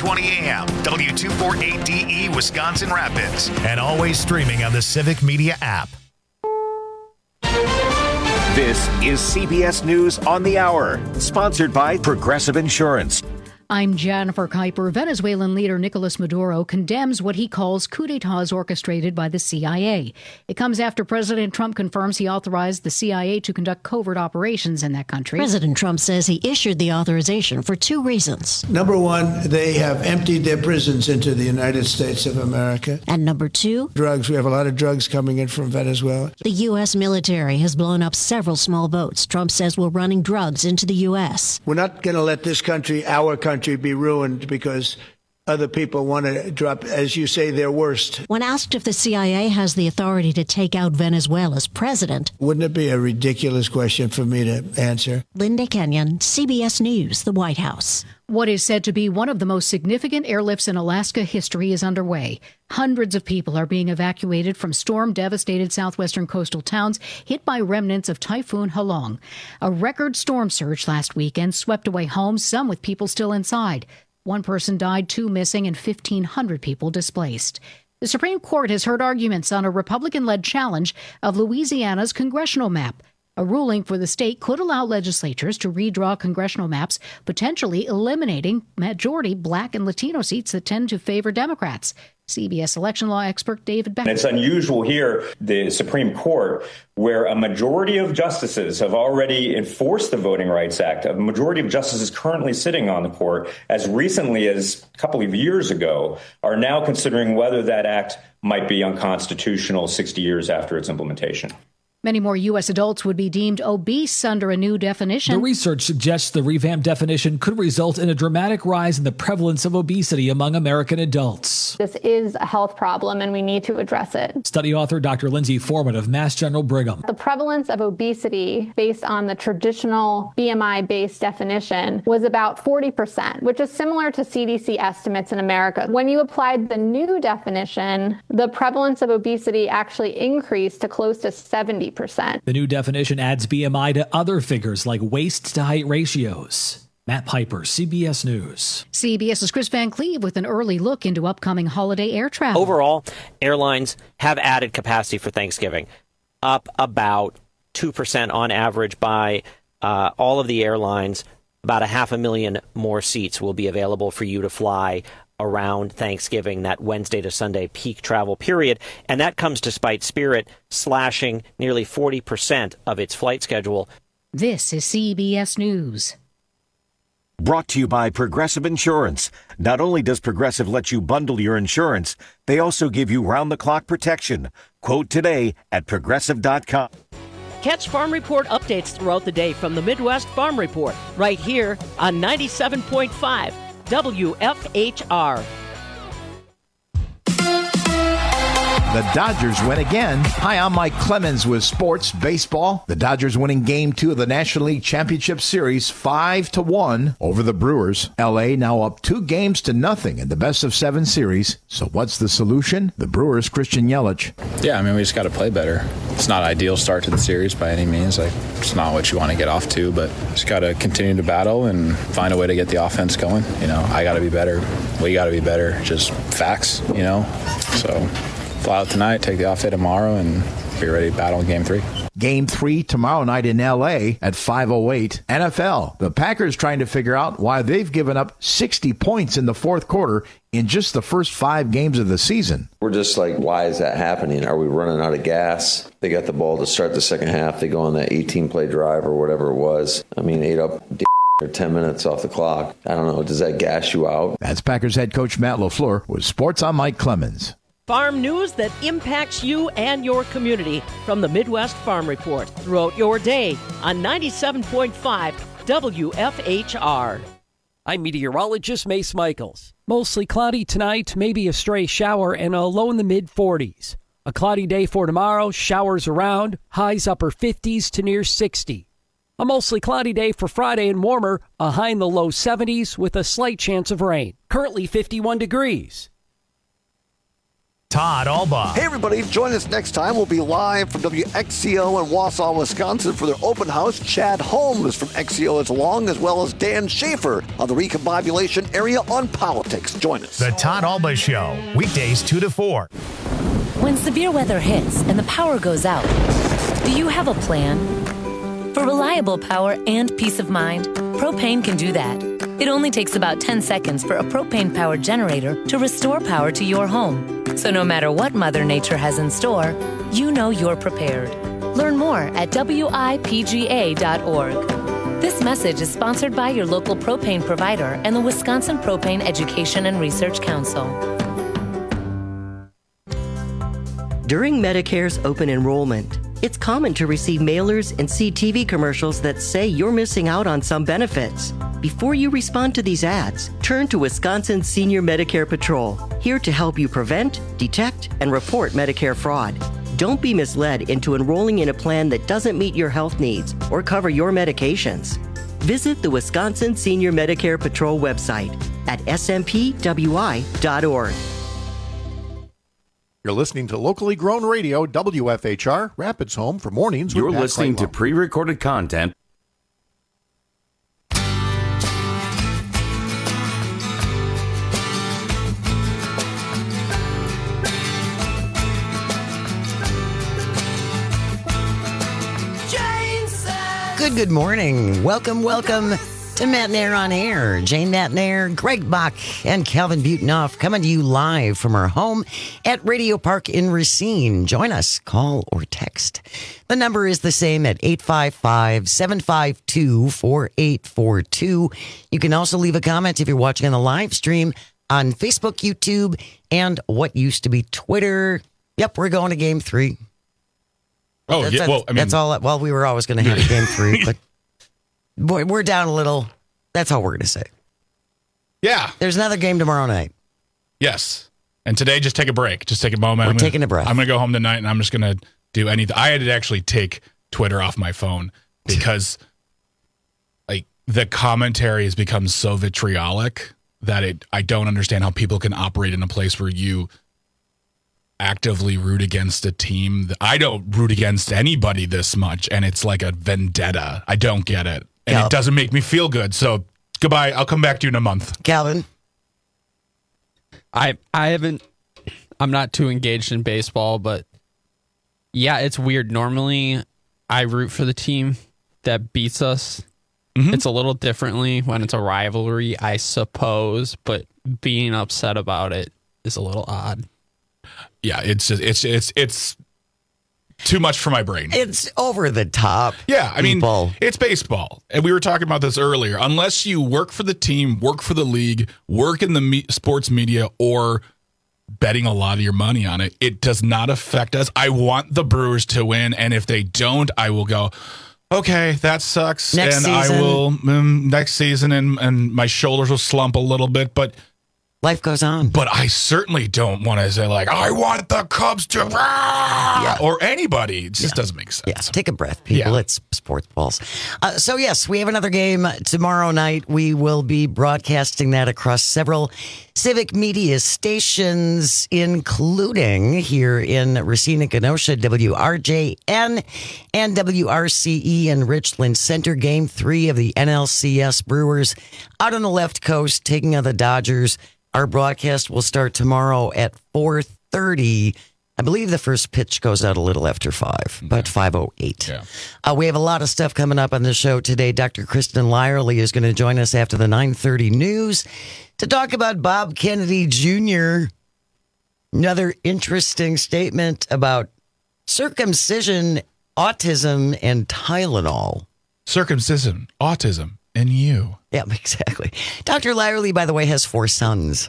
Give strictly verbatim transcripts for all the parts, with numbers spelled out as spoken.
twenty A M, W two forty-eight D E, Wisconsin Rapids. And always streaming on the Civic Media app. This is C B S News on the Hour, sponsored by Progressive Insurance. I'm Jennifer Kuiper. Venezuelan leader Nicolas Maduro condemns what he calls coup d'etats orchestrated by the C I A. It comes after President Trump confirms he authorized the C I A to conduct covert operations in that country. President Trump says he issued the authorization for two reasons. Number one, they have emptied their prisons into the United States of America. And number two, drugs. We have a lot of drugs coming in from Venezuela. The U S military has blown up several small boats Trump says were running drugs into the U S. We're not going to let this country, our country, be ruined because other people want to drop, as you say, their worst. When asked if the C I A has the authority to take out Venezuela's president, wouldn't it be a ridiculous question for me to answer? Linda Kenyon, C B S News, the White House. What is said to be one of the most significant airlifts in Alaska history is underway. Hundreds of people are being evacuated from storm-devastated southwestern coastal towns hit by remnants of Typhoon Halong. A record storm surge last weekend swept away homes, some with people still inside. One person died, two missing, and fifteen hundred people displaced. The Supreme Court has heard arguments on a Republican-led challenge of Louisiana's congressional map. A ruling for the state could allow legislatures to redraw congressional maps, potentially eliminating majority black and Latino seats that tend to favor Democrats. C B S election law expert David Beck. It's unusual here, the Supreme Court, where a majority of justices have already enforced the Voting Rights Act. A majority of justices currently sitting on the court, as recently as a couple of years ago, are now considering whether that act might be unconstitutional sixty years after its implementation. Many more U S adults would be deemed obese under a new definition. The research suggests the revamped definition could result in a dramatic rise in the prevalence of obesity among American adults. This is a health problem, and we need to address it. Study author Doctor Lindsay Foreman of Mass General Brigham. The prevalence of obesity based on the traditional B M I-based definition was about forty percent, which is similar to C D C estimates in America. When you applied the new definition, the prevalence of obesity actually increased to close to seventy percent. The new definition adds B M I to other figures like waist to height ratios. Matt Piper, C B S News. CBS's Chris Van Cleve with an early look into upcoming holiday air travel. Overall, airlines have added capacity for Thanksgiving, up about two percent on average by uh, all of the airlines. About a half a million more seats will be available for you to fly around Thanksgiving, that Wednesday to Sunday peak travel period. And that comes despite Spirit slashing nearly forty percent of its flight schedule. This is C B S News. Brought to you by Progressive Insurance. Not only does Progressive let you bundle your insurance, they also give you round-the-clock protection. Quote today at progressive dot com. Catch Farm Report updates throughout the day from the Midwest Farm Report, right here on ninety-seven point five W F H R. The Dodgers win again. Hi, I'm Mike Clemens with Sports Baseball. The Dodgers winning Game two of the National League Championship Series five to one over the Brewers. L A now up two games to nothing in the best of seven series. So what's the solution? The Brewers' Christian Yelich. Yeah, I mean, we just got to play better. It's not an ideal start to the series by any means. Like, it's not what you want to get off to, but just got to continue to battle and find a way to get the offense going. You know, I got to be better. We got to be better. Just facts, you know. So fly out tonight, take the off day tomorrow, and be ready to battle in Game three. Game three tomorrow night in L A at five oh eight. N F L. The Packers trying to figure out why they've given up sixty points in the fourth quarter in just the first five games of the season. We're just like, why is that happening? Are we running out of gas? They got the ball to start the second half. They go on that eighteen-play drive or whatever it was. I mean, ate up or ten minutes off the clock. I don't know. Does that gas you out? That's Packers head coach Matt LaFleur with Sports on Mike Clemens. Farm news that impacts you and your community from the Midwest Farm Report throughout your day on ninety-seven point five W F H R. I'm meteorologist Mace Michaels. Mostly cloudy tonight, maybe a stray shower, and a low in the mid forties. A cloudy day for tomorrow, showers around, highs upper fifties to near sixty. A mostly cloudy day for Friday and warmer, a high in the low seventies with a slight chance of rain. Currently fifty-one degrees. Todd Alba. Hey, everybody. Join us next time. We'll be live from W X C O in Wausau, Wisconsin for their open house. Chad Holmes from X C O is along, as well as Dan Schaefer on the Recombobulation Area on Politics. Join us. The Todd Alba Show, weekdays two to four. When severe weather hits and the power goes out, do you have a plan? For reliable power and peace of mind, Propane can do that. It only takes about ten seconds for a propane-powered generator to restore power to your home. So no matter what Mother Nature has in store, you know you're prepared. Learn more at W I P G A dot org. This message is sponsored by your local propane provider and the Wisconsin Propane Education and Research Council. During Medicare's open enrollment, it's common to receive mailers and see T V commercials that say you're missing out on some benefits. Before you respond to these ads, turn to Wisconsin Senior Medicare Patrol, here to help you prevent, detect, and report Medicare fraud. Don't be misled into enrolling in a plan that doesn't meet your health needs or cover your medications. Visit the Wisconsin Senior Medicare Patrol website at S M P W I dot org. You're listening to locally grown radio, W F H R, Rapids Home for mornings. You're with Pat listening to Kreitlow. pre-recorded content. Good, good morning. Welcome, welcome to Matt Nair on Air. Jane Matt Nair, Greg Bach, and Calvin Butonoff coming to you live from our home at Radio Park in Racine. Join us, call or text. The number is the same at eight five five, seven five two, four eight four two. You can also leave a comment if you're watching on the live stream on Facebook, YouTube, and what used to be Twitter. Yep, we're going to game three. Oh, that's, yeah. that's, Well, I mean, that's all. Well, we were always going to have a game three, but boy, we're down a little. That's all we're going to say. Yeah. There's another game tomorrow night. Yes. And today, just take a break. Just take a moment. We're I'm gonna, taking a breath. I'm going to go home tonight, and I'm just going to do anything. I had to actually take Twitter off my phone because, like, the commentary has become so vitriolic that it. I don't understand how people can operate in a place where you actively root against a team. I don't root against anybody this much, and it's like a vendetta. I don't get it. And Cal- it doesn't make me feel good. So goodbye. I'll come back to you in a month. Calvin? I I haven't, I'm not too engaged in baseball, but yeah, it's weird. Normally, I root for the team that beats us. Mm-hmm. It's a little differently when it's a rivalry, I suppose, but being upset about it is a little odd. Yeah, it's just, it's it's it's too much for my brain. It's over the top. Yeah, I mean, people. It's baseball. And we were talking about this earlier. Unless you work for the team, work for the league, work in the me- sports media, or betting a lot of your money on it, it does not affect us. I want the Brewers to win, and if they don't, I will go, okay, that sucks. Next and season. I will, um, next season, and, and my shoulders will slump a little bit, but life goes on. But I certainly don't want to say, like, I want the Cubs to, yeah. or anybody. It just yeah. doesn't make sense. Yeah, take a breath, people. Yeah. It's sports balls. Uh, so, yes, we have another game tomorrow night. We will be broadcasting that across several civic media stations, including here in Racine and Kenosha, W R J N and W R C E in Richland Center. Game three of the N L C S Brewers out on the left coast, taking on the Dodgers. Our broadcast will start tomorrow at four thirty. I believe the first pitch goes out a little after five, about five oh eight. Yeah. Uh, we have a lot of stuff coming up on the show today. Doctor Kristen Lyerly is going to join us after the nine thirty news to talk about Bob Kennedy Junior Another interesting statement about circumcision, autism, and Tylenol. Circumcision, autism, and you. Yeah, exactly. Doctor Lyerly, by the way, has four sons.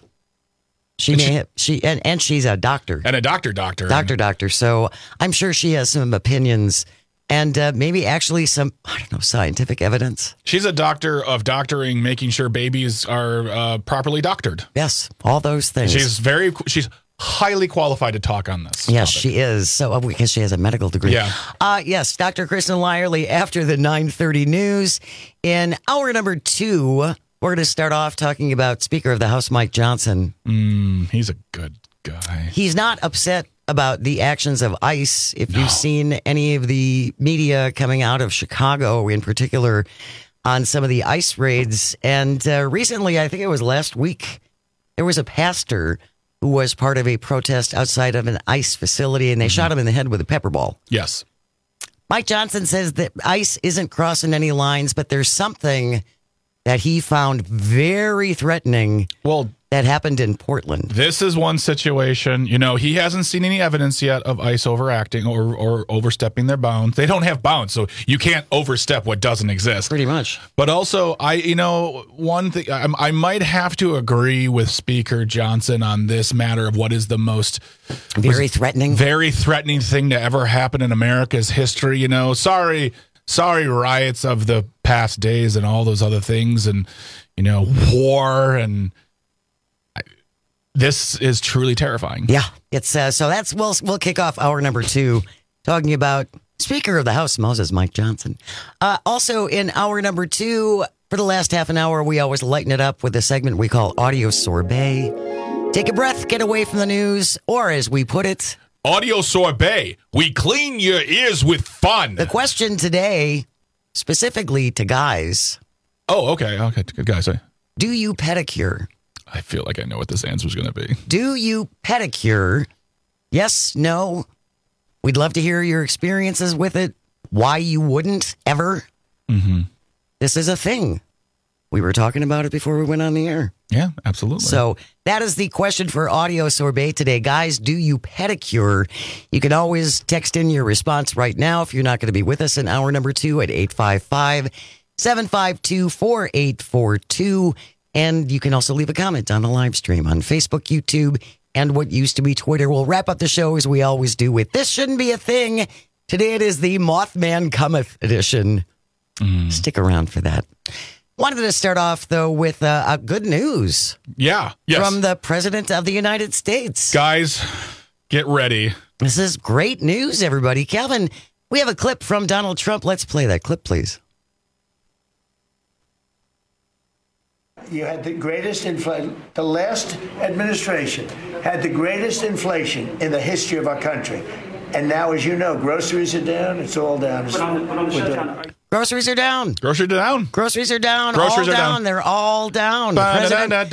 She and may she, have she and, and she's a doctor. And a doctor doctor. Doctor doctor. So I'm sure she has some opinions and uh, maybe actually some, I don't know, scientific evidence. She's a doctor of doctoring, making sure babies are uh, properly doctored. Yes, all those things. She's very she's highly qualified to talk on this. Yes, topic. she is. So because she has a medical degree. Yeah. Uh, yes, Doctor Kristen Lyerly after the nine thirty news. In hour number two, we're going to start off talking about Speaker of the House, Mike Johnson. Mm, he's a good, guy. He's not upset about the actions of ICE. If no. you've seen any of the media coming out of Chicago in particular on some of the ICE raids. And uh, recently, I think it was last week, there was a pastor who was part of a protest outside of an ICE facility, and they mm-hmm. shot him in the head with a pepper ball. Yes. Mike Johnson says that ICE isn't crossing any lines, but there's something that he found very threatening. Well, that happened in Portland. This is one situation. You know, he hasn't seen any evidence yet of ICE overacting or, or overstepping their bounds. They don't have bounds, so you can't overstep what doesn't exist. Pretty much. But also, I, you know, one thing, I, I might have to agree with Speaker Johnson on this matter of what is the most very threatening, very threatening thing to ever happen in America's history. You know, sorry, sorry, riots of the past days and all those other things, and you know, war and. This is truly terrifying. Yeah, it's uh, so that's we'll we'll kick off hour number two talking about Speaker of the House Moses Mike Johnson. Uh, also in hour number two, for the last half an hour, we always lighten it up with a segment we call Audio Sorbet. Take a breath, get away from the news, or as we put it, Audio Sorbet. We clean your ears with fun. The question today, specifically to guys. Oh, okay, okay, good guys. Do you pedicure? I feel like I know what this answer is going to be. Do you pedicure? Yes, no. We'd love to hear your experiences with it. Why you wouldn't ever. Mm-hmm. This is a thing. We were talking about it before we went on the air. Yeah, absolutely. So that is the question for Audio Sorbet today. Guys, do you pedicure? You can always text in your response right now if you're not going to be with us in hour number two at eight five five, seven five two, four eight four two. And you can also leave a comment on the live stream on Facebook, YouTube, and what used to be Twitter. We'll wrap up the show as we always do with This Shouldn't Be a Thing. Today it is the Mothman Cometh edition. Mm. Stick around for that. Wanted to start off, though, with uh, uh, good news. Yeah. Yes. From the President of the United States. Guys, get ready. This is great news, everybody. Calvin, we have a clip from Donald Trump. Let's play that clip, please. You had the greatest inflation. The last administration had the greatest inflation in the history of our country. And now, as you know, groceries are down. It's all down. It's, on, on the groceries are down. Groceries are down. Groceries are down. Groceries all are down. down. They're all down. The president,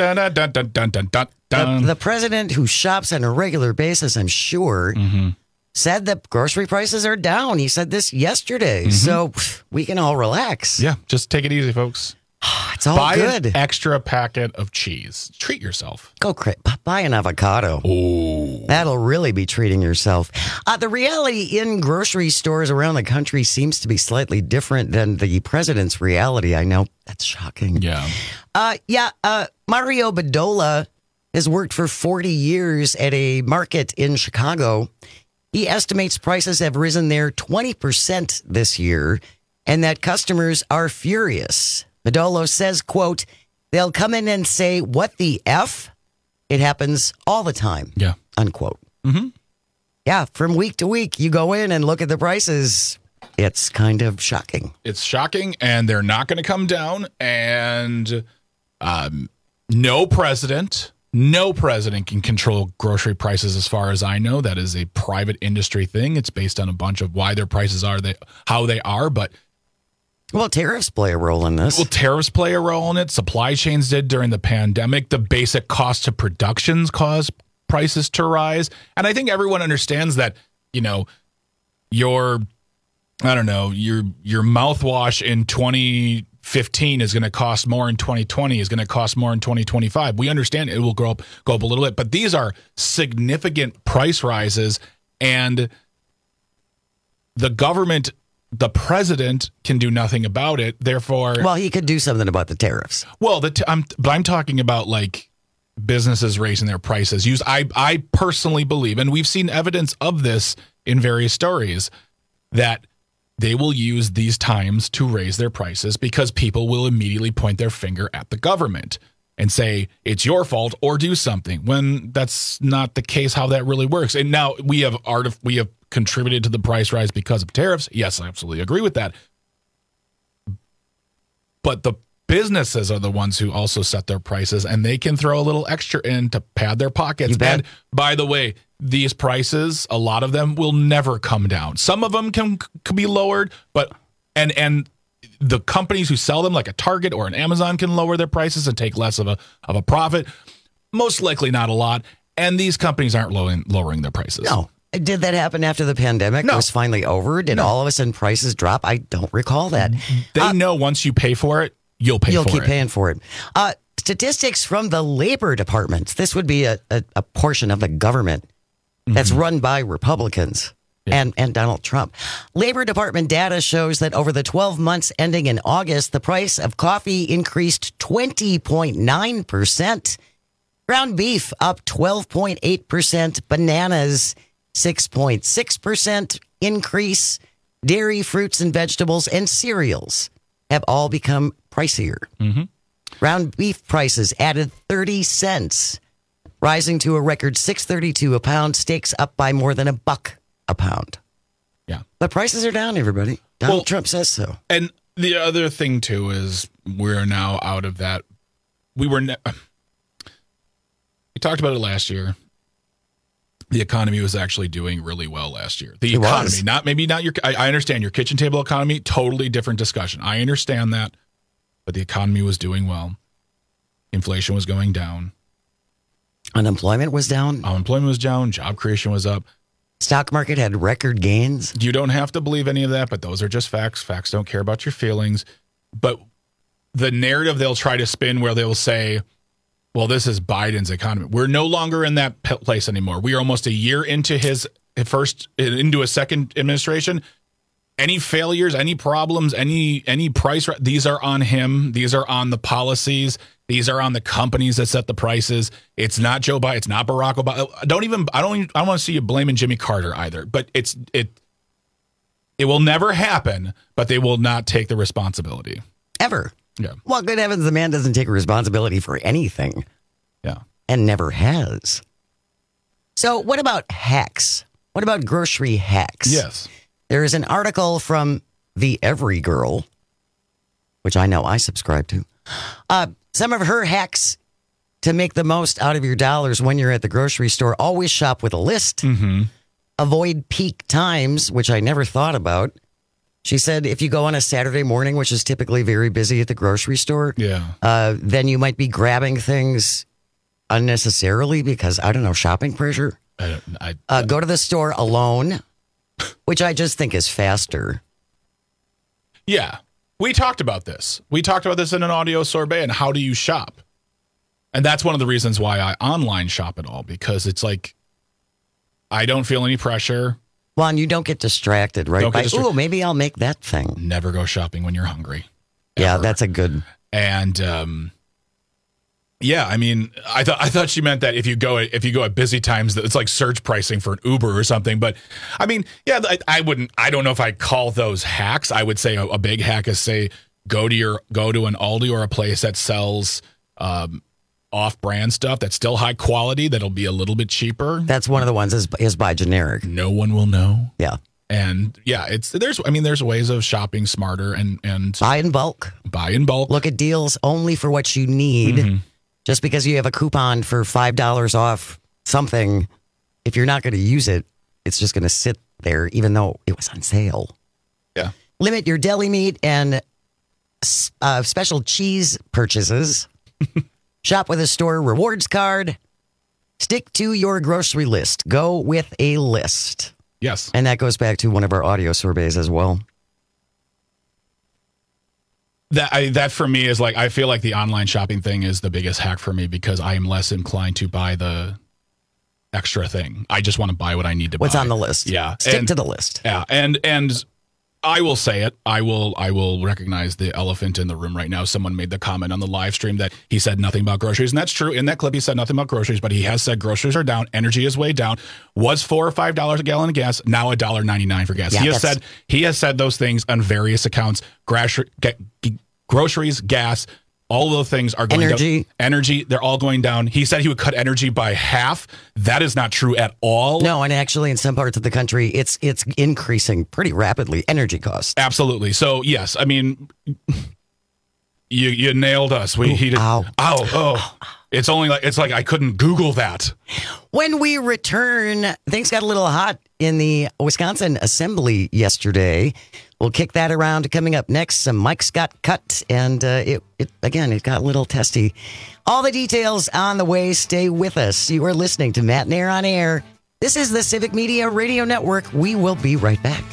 the, the president, who shops on a regular basis, I'm sure, mm-hmm. said that grocery prices are down. He said this yesterday. Mm-hmm. So we can all relax. Yeah, just take it easy, folks. It's all buy good. An extra packet of cheese. Treat yourself. Go cra- buy an avocado. Oh, that'll really be treating yourself. Uh, the reality in grocery stores around the country seems to be slightly different than the president's reality. I know that's shocking. Yeah. Uh, yeah. Uh, Mario Bedolla has worked for forty years at a market in Chicago. He estimates prices have risen there twenty percent this year, and that customers are furious. Bedolla says, quote, they'll come in and say, what the F? It happens all the time. Yeah. Unquote. Mm-hmm. Yeah. From week to week, you go in and look at the prices. It's kind of shocking. It's shocking, and they're not going to come down. And um, no president, no president can control grocery prices as far as I know. That is a private industry thing. It's based on a bunch of why their prices are they how they are, but Well, tariffs play a role in this. Well, tariffs play a role in it. Supply chains did during the pandemic. The basic cost of productions caused prices to rise. And I think everyone understands that, you know, your, I don't know, your your mouthwash in twenty fifteen is going to cost more in twenty twenty, is going to cost more in twenty twenty-five. We understand it will go up, go up a little bit. But these are significant price rises. And the government... The president can do nothing about it. Therefore, well, he could do something about the tariffs. Well, the t- I'm, but I'm talking about like businesses raising their prices. Use I I personally believe, and we've seen evidence of this in various stories, that they will use these times to raise their prices because people will immediately point their finger at the government and say it's your fault or do something. When that's not the case, how that really works. And now we have art of we have. contributed to the price rise because of tariffs. Yes, I absolutely agree with that. But the businesses are the ones who also set their prices, and they can throw a little extra in to pad their pockets. You bet. And by the way, these prices, a lot of them will never come down. Some of them can, can be lowered, but and and the companies who sell them, like a Target or an Amazon, can lower their prices and take less of a of a profit. Most likely not a lot. And these companies aren't lowering, lowering their prices. No. Did that happen after the pandemic No. was finally over? Did No. all of a sudden prices drop? I don't recall that. They Uh, know once you pay for it, you'll pay You'll for it. keep paying for it. Uh, statistics from the Labor Department. This would be a, a, a portion of the government that's Mm-hmm. run by Republicans and, and Donald Trump. Labor Department data shows that over the twelve months ending in August, the price of coffee increased twenty point nine percent. Ground beef up twelve point eight percent. Bananas six point six percent increase. Dairy, fruits and vegetables, and cereals have all become pricier. Mm-hmm. Ground beef prices added thirty cents, rising to a record six thirty-two a pound. Steaks up by more than a buck a pound. Yeah. But prices are down, everybody. Donald Well- Trump says so. And the other thing, too, is we're now out of that. We were... Ne- we talked about it last year. The economy was actually doing really well last year. The It economy, was. not maybe not your. I, I understand your kitchen table economy. Totally different discussion. I understand that, but the economy was doing well. Inflation was going down. Unemployment was down. Unemployment was down. Job creation was up. Stock market had record gains. You don't have to believe any of that, but those are just facts. Facts don't care about your feelings. But the narrative they'll try to spin where they will say, well, this is Biden's economy. We're no longer in that p- place anymore. We are almost a year into his first, into a second administration. Any failures, any problems, any any price, these are on him. These are on the policies. These are on the companies that set the prices. It's not Joe Biden. It's not Barack Obama. Don't even. I don't. Even, I don't want to see you blaming Jimmy Carter either. But it's it. It will never happen. But they will not take the responsibility Ever. Yeah. Well, good heavens, the man doesn't take responsibility for anything. Yeah. And never has. So what about hacks? What about grocery hacks? Yes. There is an article from the Every Girl, which I know I subscribe to. Uh, some of her hacks to make the most out of your dollars when you're at the grocery store. Always shop with a list. Mm-hmm. Avoid peak times, which I never thought about. She said if you go on a Saturday morning, which is typically very busy at the grocery store, Yeah. uh, then you might be grabbing things unnecessarily because, I don't know, shopping pressure. I, don't- I, Uh, go to the store alone, which I just think is faster. Yeah. We talked about this. We talked about this in an audio sorbet and how do you shop? And that's one of the reasons why I online shop at all, because it's like I don't feel any pressure. Well, and you don't get distracted, right? Don't get By, distra- ooh, maybe I'll make that thing. Never go shopping when you're hungry. Yeah, Ever. that's a good. And um, yeah, I mean, I thought I thought she meant that if you go at, if you go at busy times, that it's like surge pricing for an Uber or something. But I mean, yeah, I, I wouldn't. I don't know if I call those hacks. I would say a, a big hack is say go to your go to an Aldi or a place that sells um, off-brand stuff that's still high quality. That'll be a little bit cheaper. That's one of the ones is, is by generic. No one will know. Yeah. And yeah, it's there's I mean there's ways of shopping smarter and and buy in bulk. Buy in bulk. Look at deals only for what you need. Mm-hmm. Just because you have a coupon for five dollars off something, if you're not going to use it, it's just going to sit there, even though it was on sale. Yeah. Limit your deli meat and uh, special cheese purchases. Shop with a store rewards card. Stick to your grocery list. Go with a list. Yes. And that goes back to one of our audio surveys as well. That I, that for me is like I feel like the online shopping thing is the biggest hack for me because I am less inclined to buy the extra thing. I just want to buy what I need to What's buy. on the list? Yeah. Stick and, to the list. Yeah. And and I will say it. I will I will recognize the elephant in the room right now. Someone made the comment on the live stream that he said nothing about groceries. And that's true. In that clip, he said nothing about groceries, but he has said groceries are down. Energy is way down. Was four or five dollars a gallon of gas. Now a dollar ninety nine for gas. Yeah, he has that's- said he has said those things on various accounts. Grocery, groceries, gas, all of those things are going Energy. down. Energy, they're all going down. He said he would cut energy by half. That is not true at all. No, and actually in some parts of the country, it's it's increasing pretty rapidly, energy costs. Absolutely. So, yes, I mean, You you nailed us. We Ooh, he did. Ow. Ow. Oh. It's only like it's like I couldn't Google that. When we return, things got a little hot in the Wisconsin Assembly yesterday. We'll kick that around. Coming up next, some mics got cut, and uh, it, it again, it got a little testy. All the details on the way. Stay with us. You are listening to Matt Nair on Air. This is the Civic Media Radio Network. We will be right back.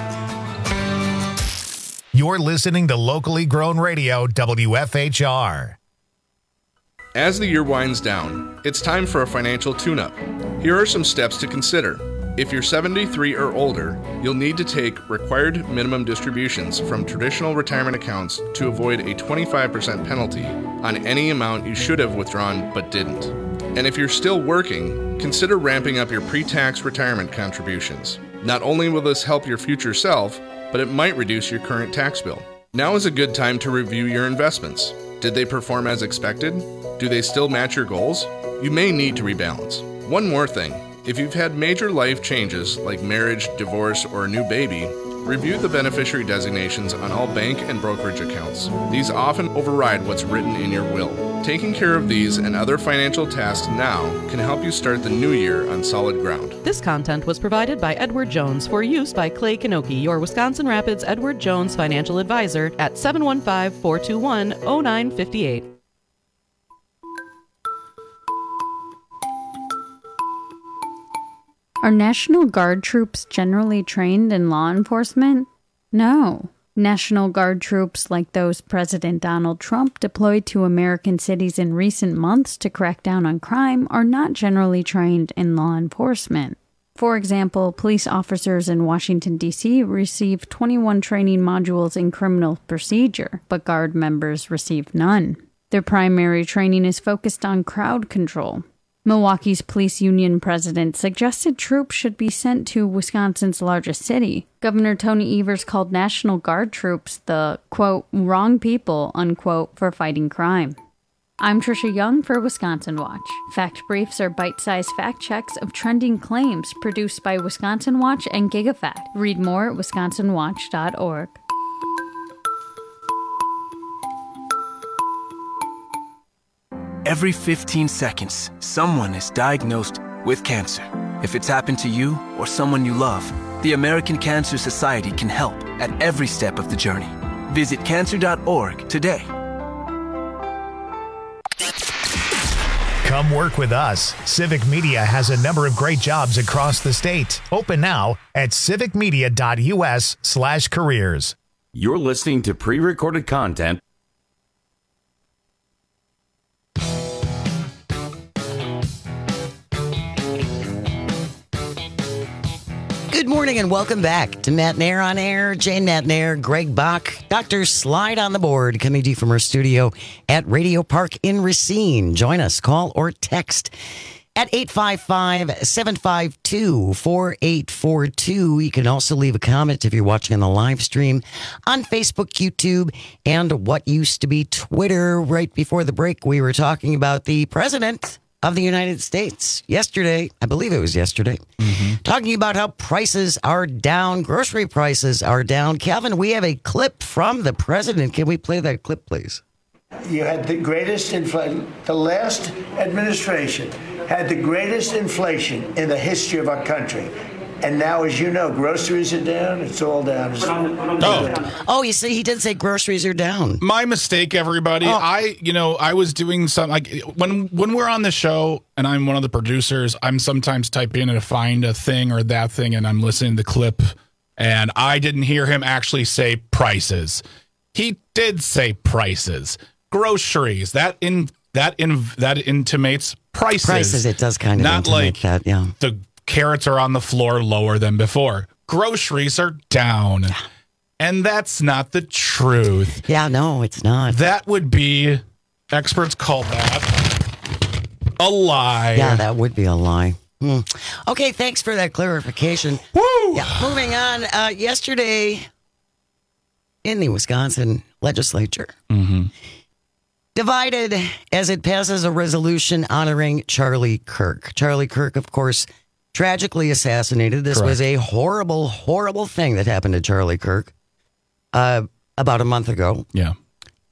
You're listening to locally grown radio, W F H R. As the year winds down, it's time for a financial tune-up. Here are some steps to consider. If you're seventy-three or older, you'll need to take required minimum distributions from traditional retirement accounts to avoid a twenty-five percent penalty on any amount you should have withdrawn but didn't. And if you're still working, consider ramping up your pre-tax retirement contributions. Not only will this help your future self, but it might reduce your current tax bill. Now is a good time to review your investments. Did they perform as expected? Do they still match your goals? You may need to rebalance. One more thing. If you've had major life changes like marriage, divorce, or a new baby, review the beneficiary designations on all bank and brokerage accounts. These often override what's written in your will. Taking care of these and other financial tasks now can help you start the new year on solid ground. This content was provided by Edward Jones for use by Clay Kanoki, your Wisconsin Rapids Edward Jones financial advisor at seven one five, four two one, zero nine five eight. Are National Guard troops generally trained in law enforcement? No. National Guard troops like those President Donald Trump deployed to American cities in recent months to crack down on crime are not generally trained in law enforcement. For example, police officers in Washington, D C receive twenty-one training modules in criminal procedure, but Guard members receive none. Their primary training is focused on crowd control. Milwaukee's police union president suggested troops should be sent to Wisconsin's largest city. Governor Tony Evers called National Guard troops the, quote, wrong people, unquote, for fighting crime. I'm Trisha Young for Wisconsin Watch. Fact briefs are bite-sized fact checks of trending claims produced by Wisconsin Watch and GigaFact. Read more at wisconsin watch dot org. Every fifteen seconds, someone is diagnosed with cancer. If it's happened to you or someone you love, the American Cancer Society can help at every step of the journey. Visit cancer dot org today. Come work with us. Civic Media has a number of great jobs across the state. Open now at civic media dot u s slash careers. You're listening to pre-recorded content. Good morning and welcome back to Matt Nair on Air. Jane Matt Nair, Greg Bach, Doctor Slide on the board, coming to you from our studio at Radio Park in Racine. Join us, call or text at eight five five, seven five two, four eight four two. You can also leave a comment if you're watching on the live stream on Facebook, YouTube, and what used to be Twitter. Right before the break, we were talking about the president of the United States yesterday. I believe it was yesterday. Mm-hmm. Talking about how prices are down, grocery prices are down. Calvin, we have a clip from the president. Can we play that clip, please? You had the greatest inflation. The last administration had the greatest inflation in the history of our country. And now, as you know, groceries are down. It's all down. It's Oh. Oh, you see, he did say groceries are down. My mistake, everybody. Oh. I, you know, I was doing some like when when we're on the show and I'm one of the producers, I'm sometimes typing in to find a thing or that thing, and I'm listening to the clip, and I didn't hear him actually say prices. He did say prices. Groceries. That in that in that intimates prices. Prices. It does kind of not intimate like that. Yeah. The carrots are on the floor lower than before. Groceries are down. And that's not the truth. Yeah, no, it's not. That would be, experts call that a lie. Yeah, that would be a lie. Hmm. Okay, thanks for that clarification. Woo! Yeah, moving on. Uh, yesterday in the Wisconsin legislature, mm-hmm. divided as it passes a resolution honoring Charlie Kirk. Charlie Kirk, of course, tragically assassinated. This Correct. was a horrible, horrible thing that happened to Charlie Kirk uh, about a month ago. Yeah.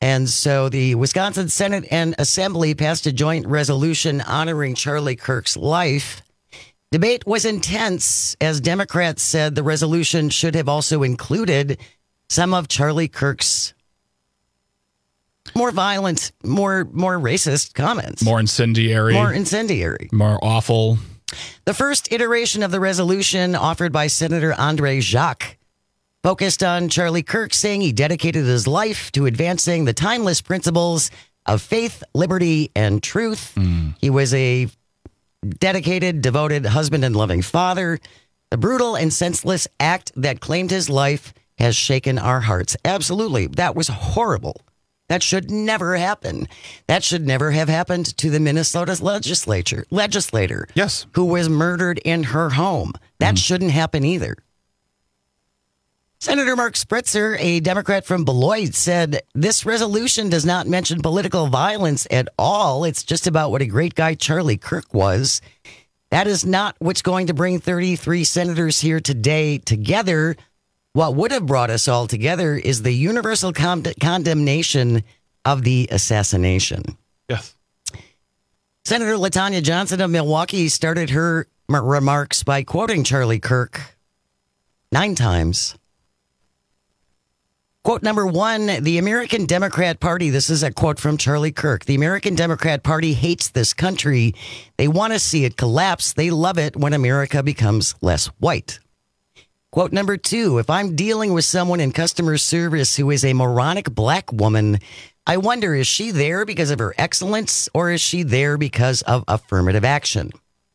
And so the Wisconsin Senate and Assembly passed a joint resolution honoring Charlie Kirk's life. Debate was intense, as Democrats said the resolution should have also included some of Charlie Kirk's more violent, more more racist comments. More incendiary. More incendiary. More awful. The first iteration of the resolution, offered by Senator Andre Jacques, focused on Charlie Kirk, saying he dedicated his life to advancing the timeless principles of faith, liberty, and truth. Mm. He was a dedicated, devoted husband and loving father. The brutal and senseless act that claimed his life has shaken our hearts. Absolutely. That was horrible. That should never happen. That should never have happened to the Minnesota legislature, legislator. Yes. Who was murdered in her home. That mm. shouldn't happen either. Senator Mark Spritzer, a Democrat from Beloit, said this resolution does not mention political violence at all. It's just about what a great guy Charlie Kirk was. That is not what's going to bring thirty-three senators here today together. What would have brought us all together is the universal con- condemnation of the assassination. Yes. Senator LaTanya Johnson of Milwaukee started her m- remarks by quoting Charlie Kirk nine times. Quote number one, the American Democrat Party, this is a quote from Charlie Kirk, the American Democrat Party hates this country. They want to see it collapse. They love it when America becomes less white. Quote number two, if I'm dealing with someone in customer service who is a moronic black woman, I wonder, is she there because of her excellence or is she there because of affirmative action?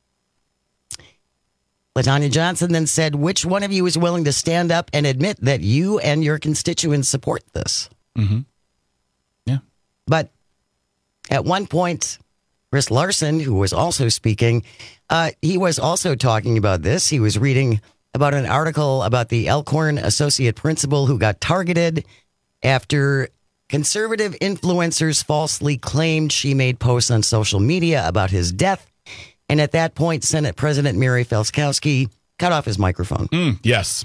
LaTanya Johnson then said, which one of you is willing to stand up and admit that you and your constituents support this? Mm-hmm. Yeah. But at one point, Chris Larson, who was also speaking, uh, he was also talking about this. He was reading about an article about the Elkhorn associate principal who got targeted after conservative influencers falsely claimed she made posts on social media about his death. And at that point, Senate President Mary Felskowski cut off his microphone. Mm, yes.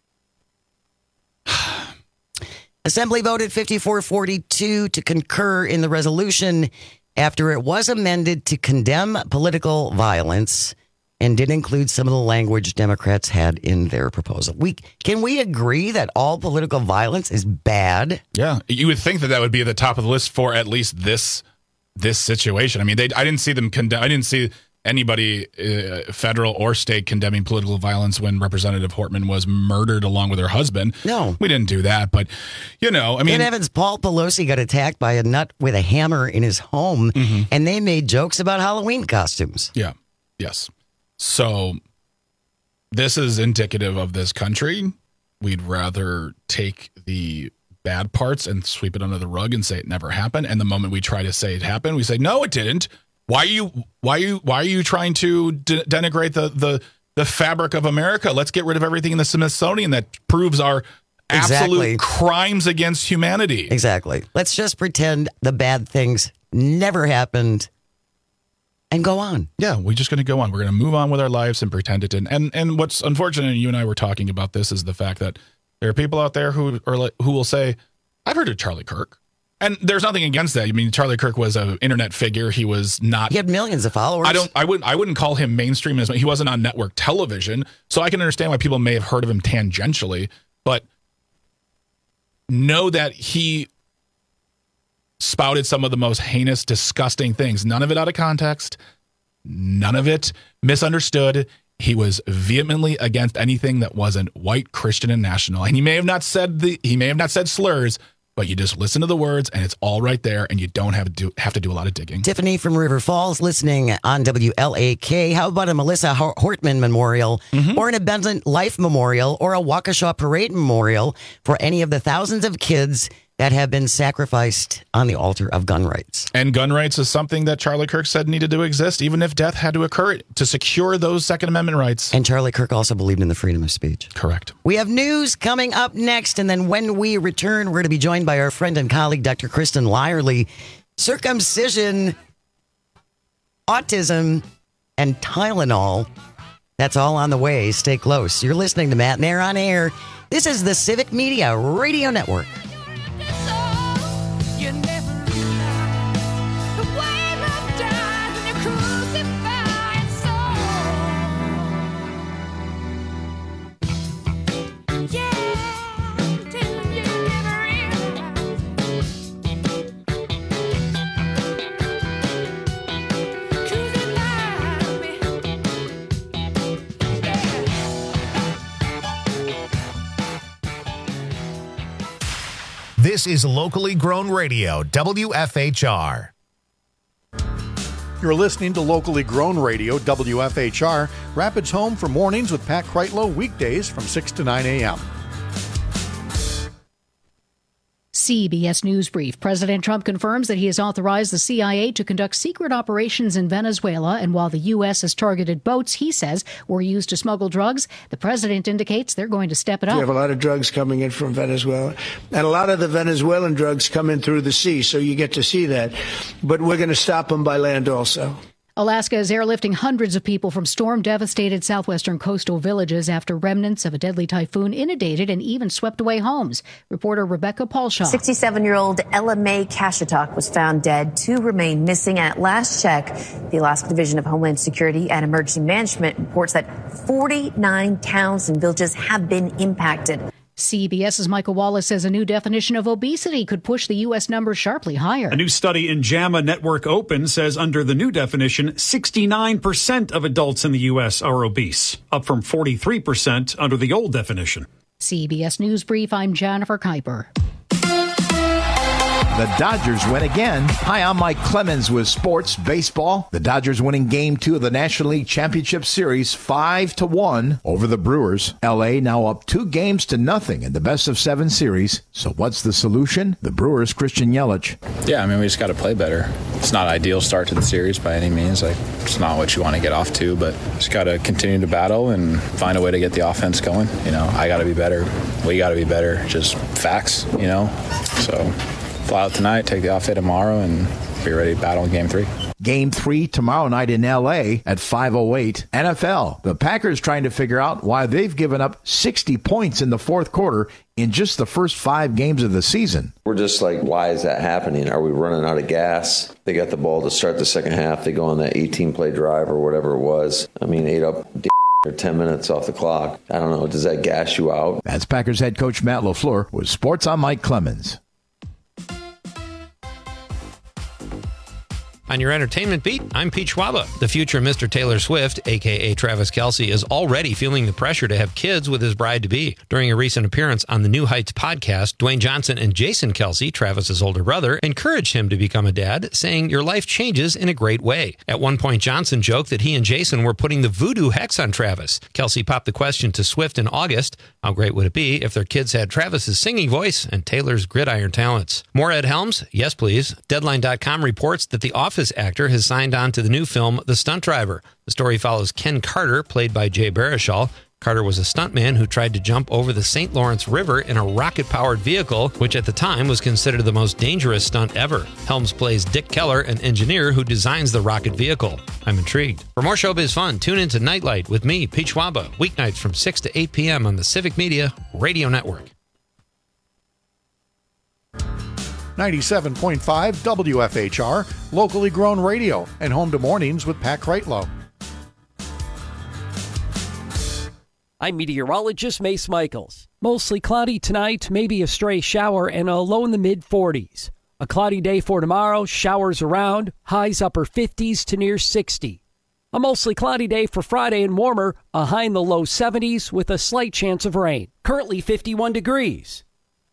Assembly voted fifty-four forty-two to concur in the resolution after it was amended to condemn political violence and did include some of the language Democrats had in their proposal. We can we agree that all political violence is bad? Yeah, you would think that that would be at the top of the list for at least this this situation. I mean, they I didn't see them condemn. I didn't see anybody, uh, federal or state, condemning political violence when Representative Hortman was murdered along with her husband. No, we didn't do that. But you know, I mean, in Evans, Paul Pelosi got attacked by a nut with a hammer in his home, mm-hmm. and they made jokes about Halloween costumes. Yeah. Yes. So this is indicative of this country. We'd rather take the bad parts and sweep it under the rug and say it never happened. And the moment we try to say it happened, we say, no, it didn't. Why are you why are you why are you trying to de- denigrate the, the the fabric of America? Let's get rid of everything in the Smithsonian that proves our absolute exactly. crimes against humanity. Exactly. Let's just pretend the bad things never happened. And go on. Yeah, we're just going to go on. We're going to move on with our lives and pretend it didn't. And and what's unfortunate, and you and I were talking about this, is the fact that there are people out there who are like, who will say, "I've heard of Charlie Kirk," and there's nothing against that. I mean, Charlie Kirk was an internet figure. He was not. He had millions of followers. I don't. I wouldn't. I wouldn't call him mainstream as he wasn't on network television. So I can understand why people may have heard of him tangentially, but know that he spouted some of the most heinous, disgusting things. None of it out of context. None of it misunderstood. He was vehemently against anything that wasn't white, Christian, and national. And he may have not said the he may have not said slurs, but you just listen to the words and it's all right there, and you don't have to do have to do a lot of digging. Tiffany from River Falls listening on W L A K. How about a Melissa Hortman memorial, mm-hmm. or an Abundant Life memorial, or a Waukesha Parade memorial for any of the thousands of kids that have been sacrificed on the altar of gun rights? And gun rights is something that Charlie Kirk said needed to exist, even if death had to occur to secure those Second Amendment rights. And Charlie Kirk also believed in the freedom of speech. Correct. We have news coming up next, and then when we return, we're going to be joined by our friend and colleague, Doctor Kristen Lyerly. Circumcision, autism, and Tylenol. That's all on the way. Stay close. You're listening to Matt Nair on Air. This is the Civic Media Radio Network. You This is locally grown radio, W F H R. You're listening to locally grown radio, W F H R, Rapids home for mornings with Pat Kreitlow, weekdays from six to nine a.m. C B S News Brief. President Trump confirms that he has authorized the C I A to conduct secret operations in Venezuela, and while the U S has targeted boats he says were used to smuggle drugs, the president indicates they're going to step it up. We have a lot of drugs coming in from Venezuela, and a lot of the Venezuelan drugs come in through the sea, so you get to see that. But we're going to stop them by land also. Alaska is airlifting hundreds of people from storm-devastated southwestern coastal villages after remnants of a deadly typhoon inundated and even swept away homes. Reporter Rebecca Paulshaw. sixty-seven-year-old Ella Mae Kashatok was found dead. Two remain missing. And at last check, the Alaska Division of Homeland Security and Emergency Management reports that forty-nine towns and villages have been impacted. CBS's Michael Wallace says a new definition of obesity could push the U S numbers sharply higher. A new study in JAMA Network Open says under the new definition, sixty-nine percent of adults in the U S are obese, up from forty-three percent under the old definition. C B S News Brief, I'm Jennifer Kuiper. The Dodgers win again. Hi, I'm Mike Clemens with Sports Baseball. The Dodgers winning Game Two of the National League Championship Series five to one over the Brewers. L A now up two games to nothing in the best of seven series. So what's the solution? The Brewers' Christian Yelich. Yeah, I mean, we just got to play better. It's not an ideal start to the series by any means. Like, it's not what you want to get off to, but just got to continue to battle and find a way to get the offense going. You know, I got to be better. We got to be better. Just facts, you know. So fly out tonight, take the off day tomorrow, and be ready to battle in Game Three. Game three tomorrow night in L A at five oh eight. N F L. The Packers trying to figure out why they've given up sixty points in the fourth quarter in just the first five games of the season. We're just like, why is that happening? Are we running out of gas? They got the ball to start the second half. They go on that eighteen-play drive or whatever it was. I mean, ate up or ten minutes off the clock. I don't know. Does that gas you out? That's Packers head coach Matt LaFleur with Sports on Mike Clemens. On your entertainment beat, I'm Pete Schwaba. The future Mister Taylor Swift, a k a. Travis Kelce, is already feeling the pressure to have kids with his bride-to-be. During a recent appearance on the New Heights podcast, Dwayne Johnson and Jason Kelce, Travis's older brother, encouraged him to become a dad, saying, "Your life changes in a great way." At one point, Johnson joked that he and Jason were putting the voodoo hex on Travis. Kelce popped the question to Swift in August, how great would it be if their kids had Travis's singing voice and Taylor's gridiron talents? More Ed Helms? Yes, please. Deadline dot com reports that the Office actor has signed on to the new film The Stunt Driver. The story follows Ken Carter, played by Jay Baruchel. Carter was a stuntman who tried to jump over the Saint Lawrence River in a rocket-powered vehicle, which at the time was considered the most dangerous stunt ever. Helms plays Dick Keller, an engineer who designs the rocket vehicle. I'm intrigued. For more showbiz fun, tune in to Nightlight with me, Pete Schwaba, weeknights from six to eight p.m. on the Civic Media Radio Network. ninety-seven point five W F H R, locally grown radio, and home to mornings with Pat Kreitlow. I'm meteorologist Mace Michaels. Mostly cloudy tonight, maybe a stray shower, and a low in the mid forties. A cloudy day for tomorrow, showers around, highs upper fifties to near sixty. A mostly cloudy day for Friday and warmer, a high in the low seventies with a slight chance of rain. Currently fifty-one degrees.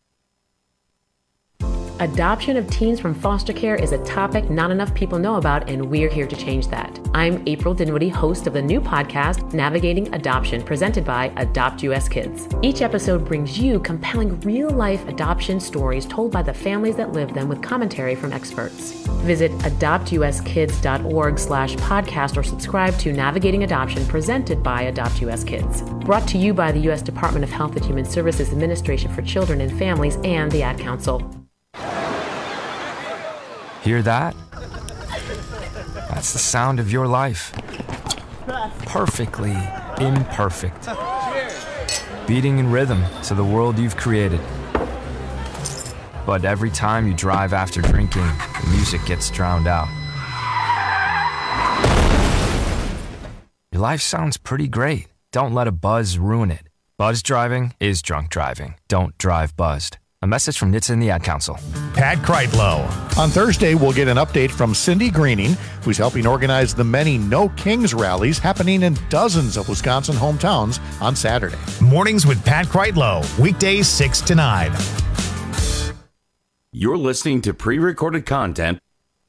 Adoption of teens from foster care is a topic not enough people know about, and we're here to change that. I'm April Dinwiddie, host of the new podcast, Navigating Adoption, presented by Adopt U S Kids. Each episode brings you compelling real-life adoption stories told by the families that live them with commentary from experts. Visit adopt u s kids dot org slash podcast or subscribe to Navigating Adoption, presented by Adopt U S Kids. Brought to you by the U S Department of Health and Human Services Administration for Children and Families and the Ad Council. Hear that? That's the sound of your life. Perfectly imperfect. Beating in rhythm to the world you've created. But every time you drive after drinking, the music gets drowned out. Your life sounds pretty great. Don't let a buzz ruin it. Buzz driving is drunk driving. Don't drive buzzed. A message from N H T S A and the Ad Council. Pat Kreitlow. On Thursday, we'll get an update from Cindy Greening, who's helping organize the many No Kings rallies happening in dozens of Wisconsin hometowns on Saturday. Mornings with Pat Kreitlow, weekdays six to nine. You're listening to pre-recorded content.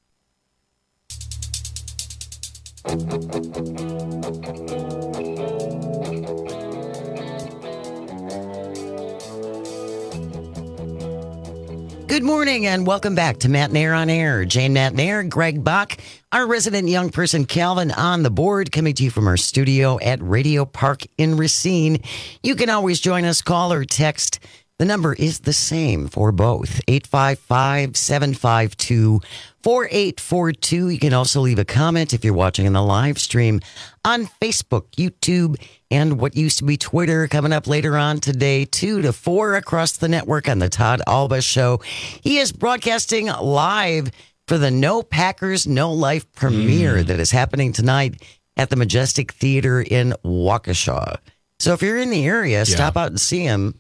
Good morning and welcome back to Matt Nair on Air. Jane Matt Nair, Greg Bach, our resident young person Calvin on the board, coming to you from our studio at Radio Park in Racine. You can always join us, call or text. The number is the same for both, eight five five, seven five two, four eight four two. You can also leave a comment if you're watching in the live stream on Facebook, YouTube, and what used to be Twitter, coming up later on today, two to four across the network on the Todd Alba Show. He is broadcasting live for the No Packers, No Life premiere mm. that is happening tonight at the Majestic Theater in Waukesha. So if you're in the area, yeah. stop out and see him.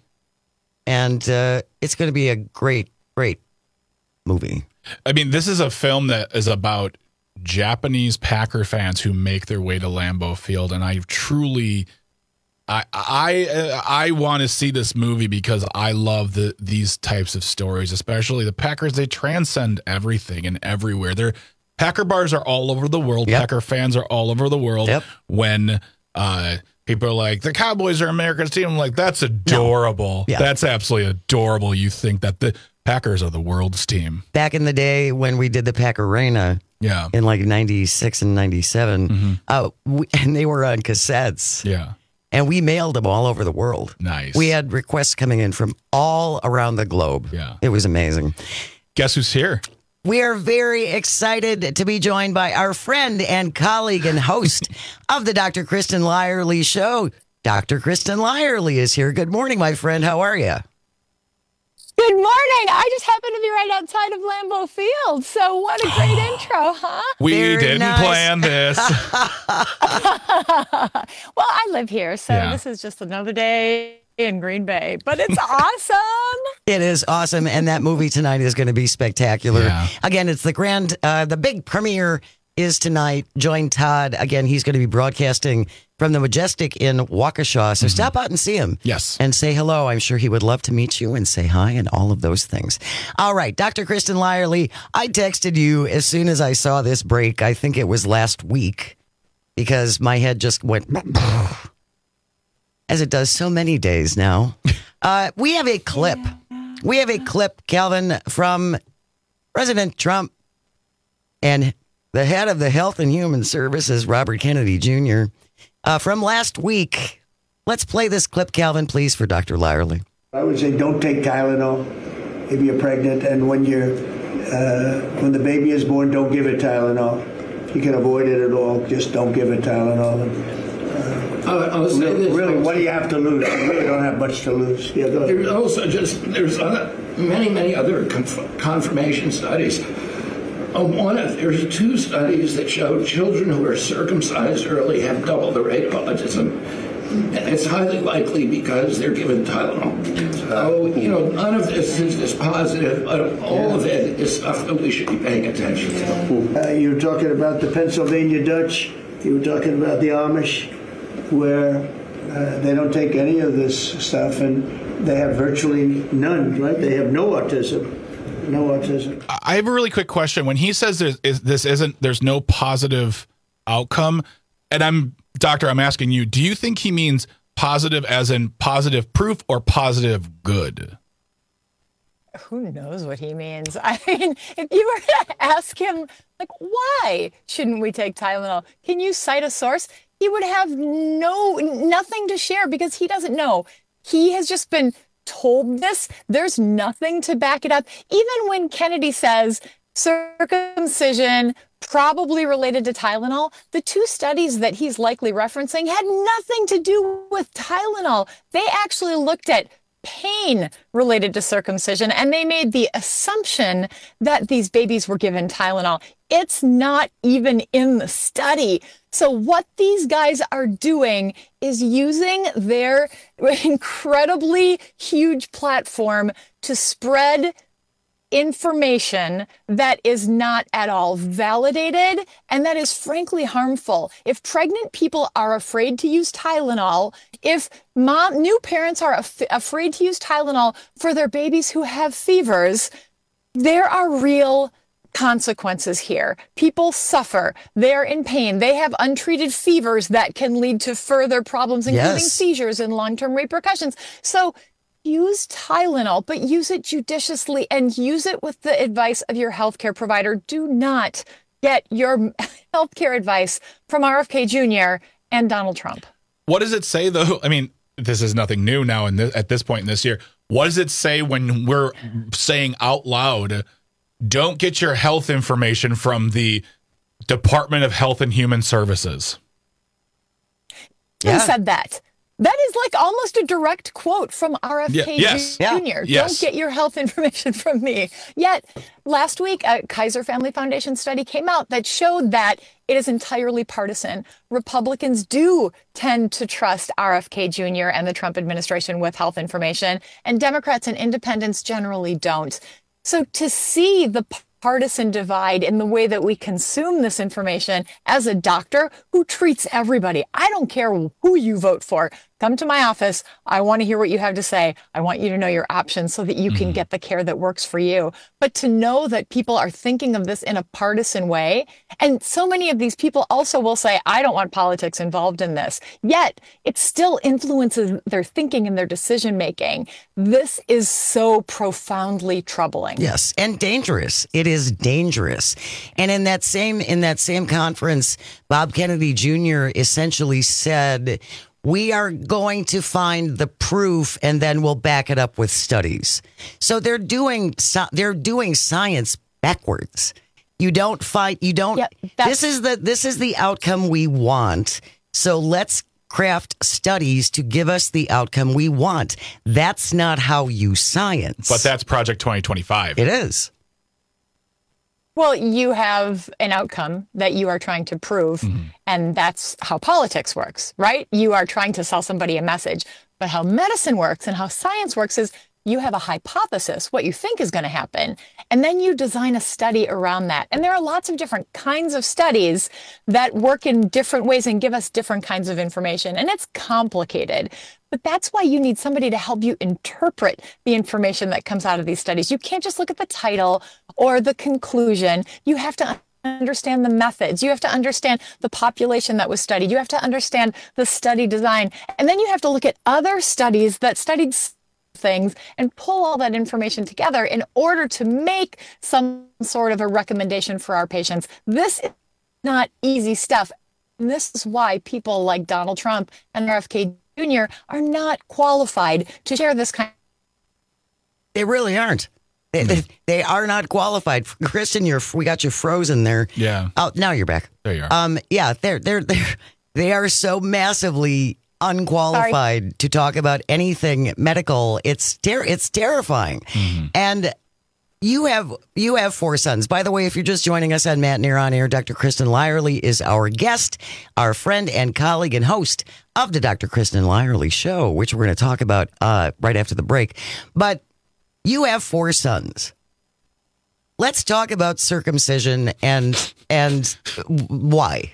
And uh, it's going to be a great, great movie. I mean, this is a film that is about Japanese Packer fans who make their way to Lambeau Field, and I truly, I I I want to see this movie because I love the these types of stories, especially the Packers. They transcend everything and everywhere. They're Packer bars are all over the world. Yep. Packer fans are all over the world. Yep. When uh, people are like, the Cowboys are America's team, I'm like, that's adorable. No. Yeah. That's absolutely adorable. You think that the Packers are the world's team. Back in the day when we did the Pack Arena, yeah, in like ninety-six and ninety-seven, mm-hmm. uh, we, and they were on cassettes. Yeah. And we mailed them all over the world. Nice. We had requests coming in from all around the globe. Yeah. It was amazing. Guess who's here? We are very excited to be joined by our friend and colleague and host of the Doctor Kristen Lyerly Show. Doctor Kristen Lyerly is here. Good morning, my friend. How are you? Good morning. I just happened to be right outside of Lambeau Field. So what a great intro, huh? We Very didn't nice. plan this. Well, I live here, so yeah. This is just another day in Green Bay, but it's awesome. It is awesome, and that movie tonight is going to be spectacular. Yeah. Again, it's the grand, uh, the big premiere is tonight. Join Todd. Again, he's going to be broadcasting from the Majestic in Waukesha, so mm-hmm. stop out and see him. Yes. And say hello. I'm sure he would love to meet you and say hi and all of those things. All right, Doctor Kristen Lyerly, I texted you as soon as I saw this break. I think it was last week, because my head just went... as it does so many days now. Uh, we have a clip. We have a clip, Calvin, from President Trump and the head of the Health and Human Services, Robert Kennedy Junior, uh, from last week. Let's play this clip, Calvin, please, for Doctor Lyerly. I would say don't take Tylenol if you're pregnant, and when you're uh, when the baby is born, don't give it Tylenol. If you can avoid it at all, just don't give it Tylenol. Uh, I'll say really, this. really, what do you have to lose? You really don't have much to lose. Yeah, go ahead. There's also just there's other, many many other conf- confirmation studies. Uh, one of there's two studies that show children who are circumcised early have double the rate of autism. It's highly likely because they're given Tylenol. So you know, none of this is this positive, but all of it is stuff that we should be paying attention to. Uh, you were talking about the Pennsylvania Dutch. You were talking about the Amish, where uh, they don't take any of this stuff, and they have virtually none, right? They have no autism. No autism. I have a really quick question. When he says there's, is, this isn't, there's no positive outcome, and I'm, doctor, I'm asking you, do you think he means positive as in positive proof or positive good? Who knows what he means? I mean, if you were to ask him, like, why shouldn't we take Tylenol? Can you cite a source? He would have no, nothing to share because he doesn't know. He has just been told this. There's nothing to back it up. Even when Kennedy says circumcision probably related to Tylenol, the two studies that he's likely referencing had nothing to do with Tylenol. They actually looked at pain related to circumcision, and they made the assumption that these babies were given Tylenol. It's not even in the study. So what these guys are doing is using their incredibly huge platform to spread information that is not at all validated and that is frankly harmful. If pregnant people are afraid to use Tylenol, if mom, new parents are af- afraid to use Tylenol for their babies who have fevers, there are real consequences here. People suffer. They're in pain. They have untreated fevers that can lead to further problems, including Yes. seizures and long-term repercussions. So use Tylenol, but use it judiciously and use it with the advice of your healthcare provider. Do not get your healthcare advice from R F K Junior and Donald Trump. What does it say, though? I mean, this is nothing new now in this, at this point in this year. What does it say when we're saying out loud, don't get your health information from the Department of Health and Human Services? Who said that? That is like almost a direct quote from R F K Yeah, yes. Junior Yeah, yes. Don't get your health information from me. Yet, last week, a Kaiser Family Foundation study came out that showed that it is entirely partisan. Republicans do tend to trust R F K Junior and the Trump administration with health information, and Democrats and independents generally don't. So to see the partisan divide in the way that we consume this information as a doctor who treats everybody, I don't care who you vote for. Come to my office. I want to hear what you have to say. I want you to know your options so that you can get the care that works for you. But to know that people are thinking of this in a partisan way, and so many of these people also will say, I don't want politics involved in this. Yet it still influences their thinking and their decision making. This is so profoundly troubling. Yes, and dangerous. It is dangerous. And in that same in that same conference, Bob Kennedy Junior essentially said, we are going to find the proof and then we'll back it up with studies. So they're doing so- they're doing science backwards. You don't fight, you don't Yep, this is the this is the outcome we want. So let's craft studies to give us the outcome we want. That's not how you science. But that's Project twenty twenty-five. It is. Well, you have an outcome that you are trying to prove, mm-hmm. and that's how politics works, right? You are trying to sell somebody a message. But how medicine works and how science works is you have a hypothesis, what you think is going to happen, and then you design a study around that. And there are lots of different kinds of studies that work in different ways and give us different kinds of information, and it's complicated. But that's why you need somebody to help you interpret the information that comes out of these studies. You can't just look at the title or the conclusion. You have to understand the methods. You have to understand the population that was studied. You have to understand the study design. And then you have to look at other studies that studied things and pull all that information together in order to make some sort of a recommendation for our patients. This is not easy stuff. And this is why people like Donald Trump and R F K Junior are not qualified to share this kind. They really aren't. They, they, they are not qualified. Kristen, you're we got you frozen there. Yeah. Oh, now you're back. There you are. Um. Yeah. They're they're they are they are so massively unqualified Sorry. to talk about anything medical. It's ter- it's terrifying. Mm-hmm. And you have you have four sons. By the way, if you're just joining us on Matt and Air on Air, Doctor Kristen Lyerly is our guest, our friend and colleague and host of the Doctor Kristen Lyerly Show, which we're going to talk about uh, right after the break. But you have four sons. Let's talk about circumcision and and why.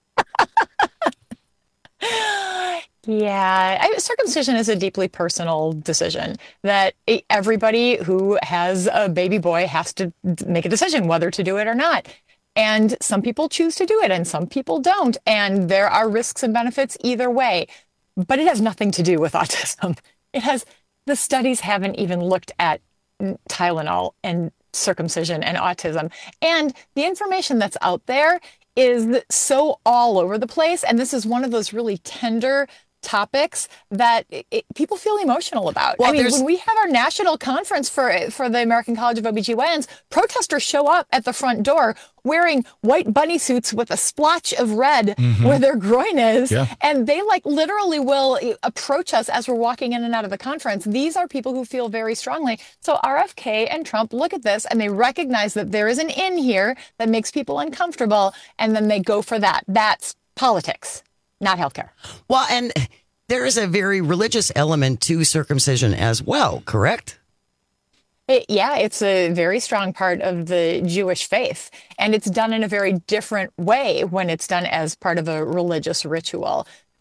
Yeah, I, circumcision is a deeply personal decision that everybody who has a baby boy has to make a decision whether to do it or not. And some people choose to do it and some people don't. And there are risks and benefits either way. But it has nothing to do with autism. It has, the studies haven't even looked at Tylenol and circumcision and autism. And the information that's out there is so all over the place. And this is one of those really tender topics that it, people feel emotional about. Well, I mean, when we have our national conference for for the American College of O B G Y Ns, protesters show up at the front door wearing white bunny suits with a splotch of red mm-hmm. where their groin is. Yeah. And they like literally will approach us as we're walking in and out of the conference. These are people who feel very strongly. So R F K and Trump look at this and they recognize that there is an in here that makes people uncomfortable. And then they go for that. That's politics. Not healthcare. Well, and there is a very religious element to circumcision as well, correct? It, yeah, it's a very strong part of the Jewish faith. And it's done in a very different way when it's done as part of a religious ritual.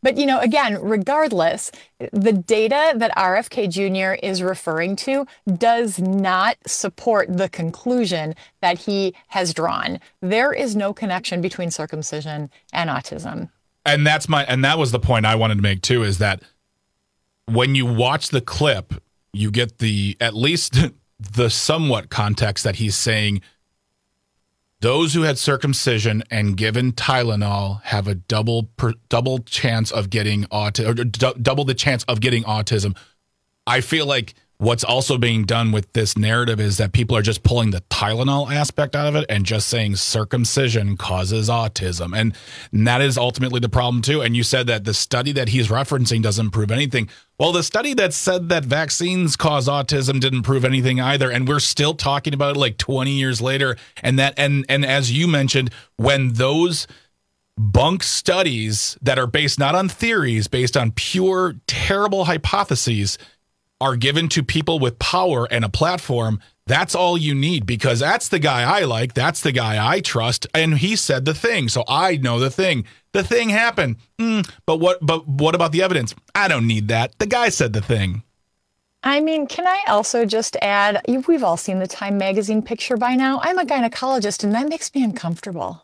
But, you know, again, regardless, the data that R F K Junior is referring to does not support the conclusion that he has drawn. There is no connection between circumcision and autism. And that's my, and that was the point I wanted to make too, is that when you watch the clip, you get the, at least the somewhat context that he's saying those who had circumcision and given Tylenol have a double per, double chance of getting autism, or d- double the chance of getting autism. I feel like what's also being done with this narrative is that people are just pulling the Tylenol aspect out of it and just saying circumcision causes autism. And, and that is ultimately the problem too. And you said that the study that he's referencing doesn't prove anything. Well, the study that said that vaccines cause autism didn't prove anything either. And we're still talking about it like twenty years later. And that, and, and as you mentioned, when those bunk studies that are based not on theories, based on pure, terrible hypotheses, are given to people with power and a platform, that's all you need, because that's the guy I like. That's the guy I trust. And he said the thing. So I know the thing. The thing happened. Mm, but what but what about the evidence? I don't need that. The guy said the thing. I mean, can I also just add, we've all seen the Time magazine picture by now. I'm a gynecologist, and that makes me uncomfortable.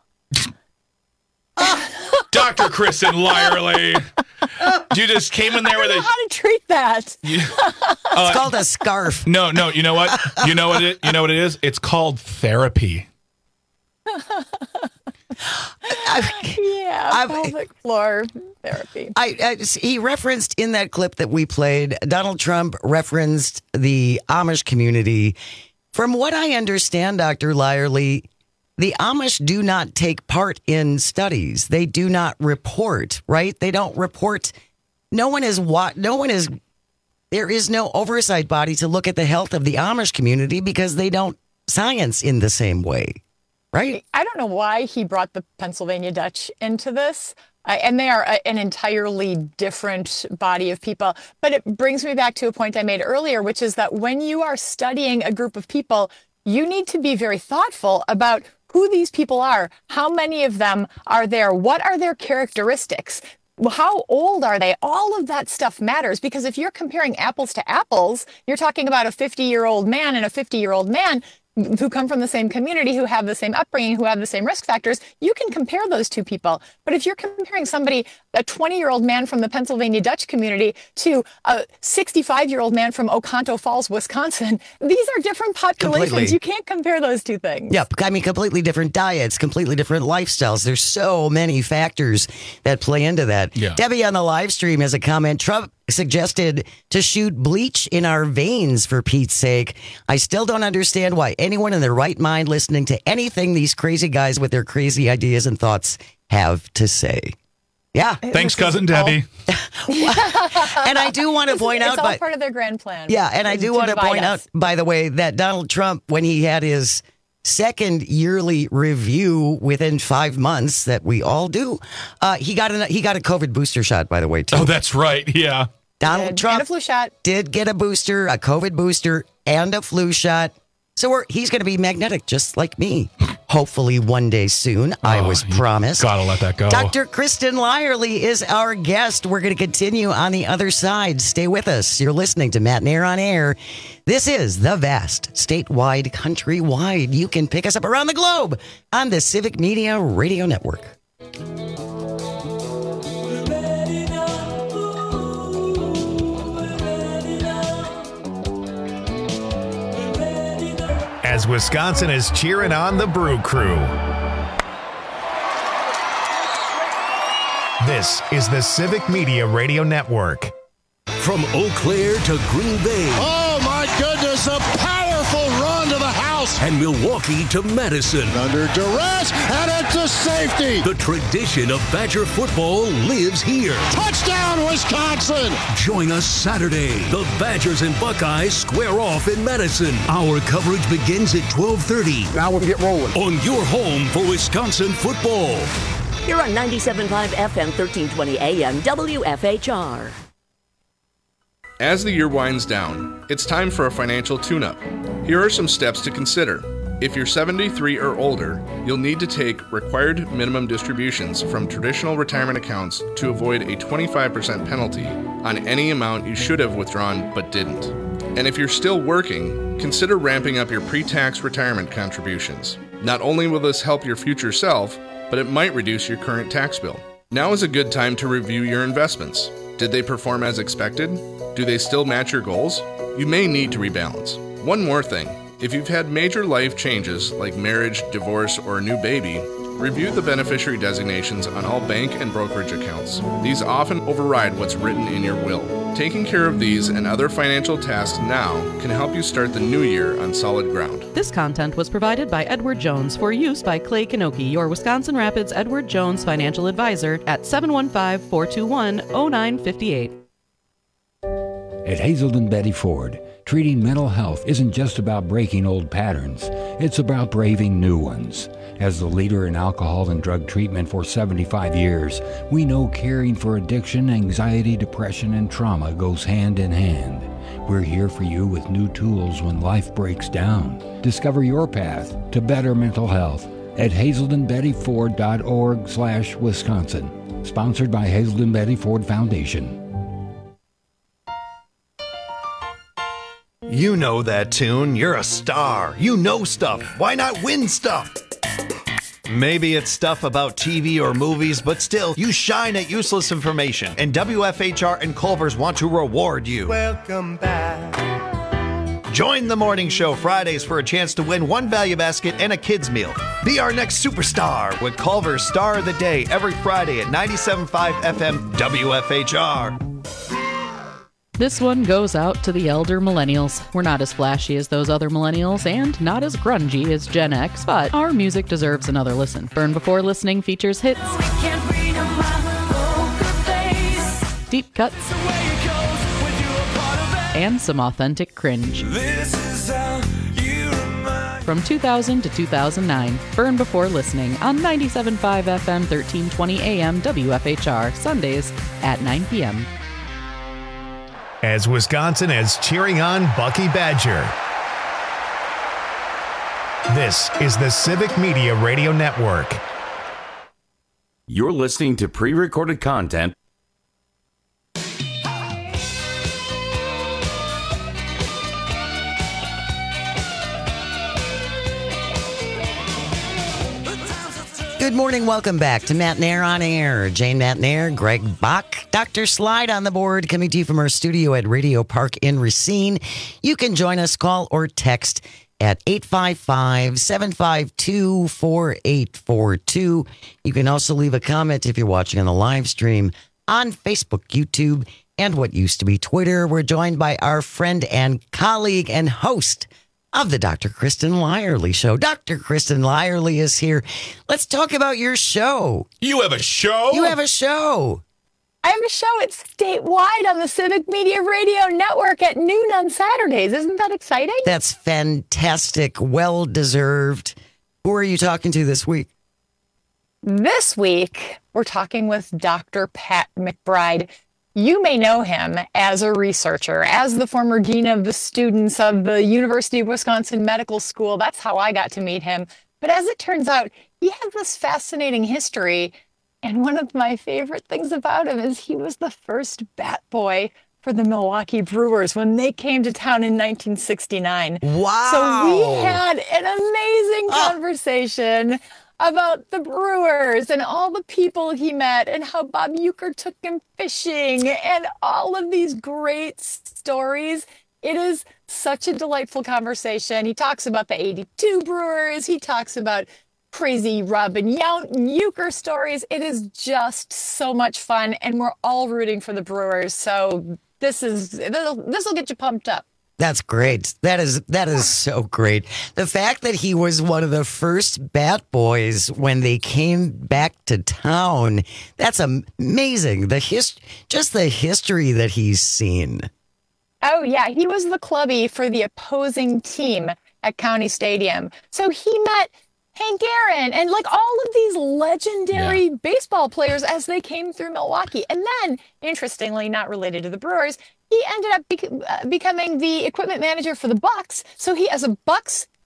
Doctor Kristen Lyerly. You just came in there I don't with know a... how to treat that. You, uh, it's called a scarf. No, no. You know what? You know what it? You know what it is? It's called therapy. yeah, I've, pelvic floor therapy. I, I he referenced in that clip that we played. Donald Trump referenced the Amish community. From what I understand, Doctor Lyerly, the Amish do not take part in studies. They do not report, right? They don't report. No one is what, no one is, there is no oversight body to look at the health of the Amish community because they don't science in the same way, right? I don't know why he brought the Pennsylvania Dutch into this. Uh, and they are a, an entirely different body of people. But it brings me back to a point I made earlier, which is that when you are studying a group of people, you need to be very thoughtful about who these people are, how many of them are there, what are their characteristics, how old are they? All of that stuff matters, because if you're comparing apples to apples, you're talking about a fifty-year-old man and a fifty-year-old man who come from the same community, who have the same upbringing, who have the same risk factors. You can compare those two people. But if you're comparing somebody, a twenty-year-old man from the Pennsylvania Dutch community to a sixty-five-year-old man from Oconto Falls, Wisconsin, these are different populations. Completely. You can't compare those two things. Yep. I mean, completely different diets, completely different lifestyles. There's so many factors that play into that. Yeah. Debbie on the live stream has a comment. Trump suggested to shoot bleach in our veins, for Pete's sake. I still don't understand why anyone in their right mind listening to anything these crazy guys with their crazy ideas and thoughts have to say. Yeah. Thanks, cousin Debbie. And I do want to point it's out, all by, part of their grand plan. yeah, and I is do to want to divide point us. out, by the way, that Donald Trump, when he had his second yearly review within five months that we all do, uh, he got a he got a COVID booster shot, by the way, too. Oh, that's right. Yeah. Donald And- Trump and a flu shot. did get a booster, a COVID booster, and a flu shot. So we're, he's going to be magnetic, just like me. Hopefully one day soon. I Oh, was you promised. Gotta let that go. Doctor Kristen Lyerly is our guest. We're going to continue on the other side. Stay with us. You're listening to Matt and Air on Air. This is the vast, statewide, countrywide. You can pick us up around the globe on the Civic Media Radio Network. As Wisconsin is cheering on the Brew Crew. This is the Civic Media Radio Network. From Eau Claire to Green Bay. Oh, my goodness, a powerful run to the house. And Milwaukee to Madison. Under duress, and into safety. The tradition of Badger football lives here. Touchdown, Wisconsin. Join us Saturday. The Badgers and Buckeyes square off in Madison. Our coverage begins at twelve thirty. Now we'll get rolling. On your home for Wisconsin football. You're on ninety-seven point five F M, thirteen twenty A M, W F H R. As the year winds down, it's time for a financial tune-up. Here are some steps to consider. If you're seventy-three or older, you'll need to take required minimum distributions from traditional retirement accounts to avoid a twenty-five percent penalty on any amount you should have withdrawn but didn't. And if you're still working, consider ramping up your pre-tax retirement contributions. Not only will this help your future self, but it might reduce your current tax bill. Now is a good time to review your investments. Did they perform as expected? Do they still match your goals? You may need to rebalance. One more thing. If you've had major life changes like marriage, divorce, or a new baby, review the beneficiary designations on all bank and brokerage accounts. These often override what's written in your will. Taking care of these and other financial tasks now can help you start the new year on solid ground. This content was provided by Edward Jones for use by Clay Kanoki, your Wisconsin Rapids Edward Jones financial advisor at seven one five, four two one, zero nine five eight. At Hazelden Betty Ford, treating mental health isn't just about breaking old patterns, it's about braving new ones. As the leader in alcohol and drug treatment for seventy-five years, we know caring for addiction, anxiety, depression, and trauma goes hand in hand. We're here for you with new tools when life breaks down. Discover your path to better mental health at hazelden betty ford dot org slash Wisconsin. Sponsored by Hazelden Betty Ford Foundation. You know that tune. You're a star. You know stuff. Why not win stuff? Maybe it's stuff about T V or movies, but still, you shine at useless information. And W F H R and Culver's want to reward you. Welcome back. Join the morning show Fridays for a chance to win one value basket and a kid's meal. Be our next superstar with Culver's Star of the Day every Friday at ninety-seven point five F M W F H R. This one goes out to the elder millennials. We're not as flashy as those other millennials and not as grungy as Gen X, but our music deserves another listen. Burn Before Listening features hits, deep cuts, and some authentic cringe. From two thousand to two thousand nine, Burn Before Listening on ninety-seven point five F M, thirteen twenty A M W F H R, Sundays at nine p.m. As Wisconsin is cheering on Bucky Badger. This is the Civic Media Radio Network. You're listening to pre-recorded content. Good morning. Welcome back to Matt Nair on Air. Jane Matt Nair, Greg Bach, Doctor Slide on the board, coming to you from our studio at Radio Park in Racine. You can join us, call or text at eight five five, seven five two, four eight four two. You can also leave a comment if you're watching on the live stream on Facebook, YouTube, and what used to be Twitter. We're joined by our friend and colleague and host of the Doctor Kristen Lyerly Show. Doctor Kristen Lyerly is here. Let's talk about your show. You have a show? You have a show. I have a show. It's statewide on the Civic Media Radio Network at noon on Saturdays. Isn't that exciting? That's fantastic. Well deserved. Who are you talking to this week? This week, we're talking with Doctor Pat McBride. You may know him as a researcher, as the former dean of the students of the University of Wisconsin Medical School. That's how I got to meet him. But as it turns out, he has this fascinating history. And one of my favorite things about him is he was the first bat boy for the Milwaukee Brewers when they came to town in nineteen sixty-nine. Wow. So we had an amazing conversation about the Brewers and all the people he met and how Bob Uecker took him fishing and all of these great stories. It is such a delightful conversation. He talks about the eighty-two Brewers. He talks about crazy Robin Yount and Uecker stories. It is just so much fun, and we're all rooting for the Brewers. So this is this will get you pumped up. That's great. That is that is so great. The fact that he was one of the first bat boys when they came back to town, that's amazing. The his, just the history that he's seen. Oh, yeah. He was the clubby for the opposing team at County Stadium. So he met Hank Aaron and like all of these legendary yeah. baseball players as they came through Milwaukee. And then, interestingly, not related to the Brewers, he ended up bec- uh, becoming the equipment manager for the Bucks. So he, as a Bucks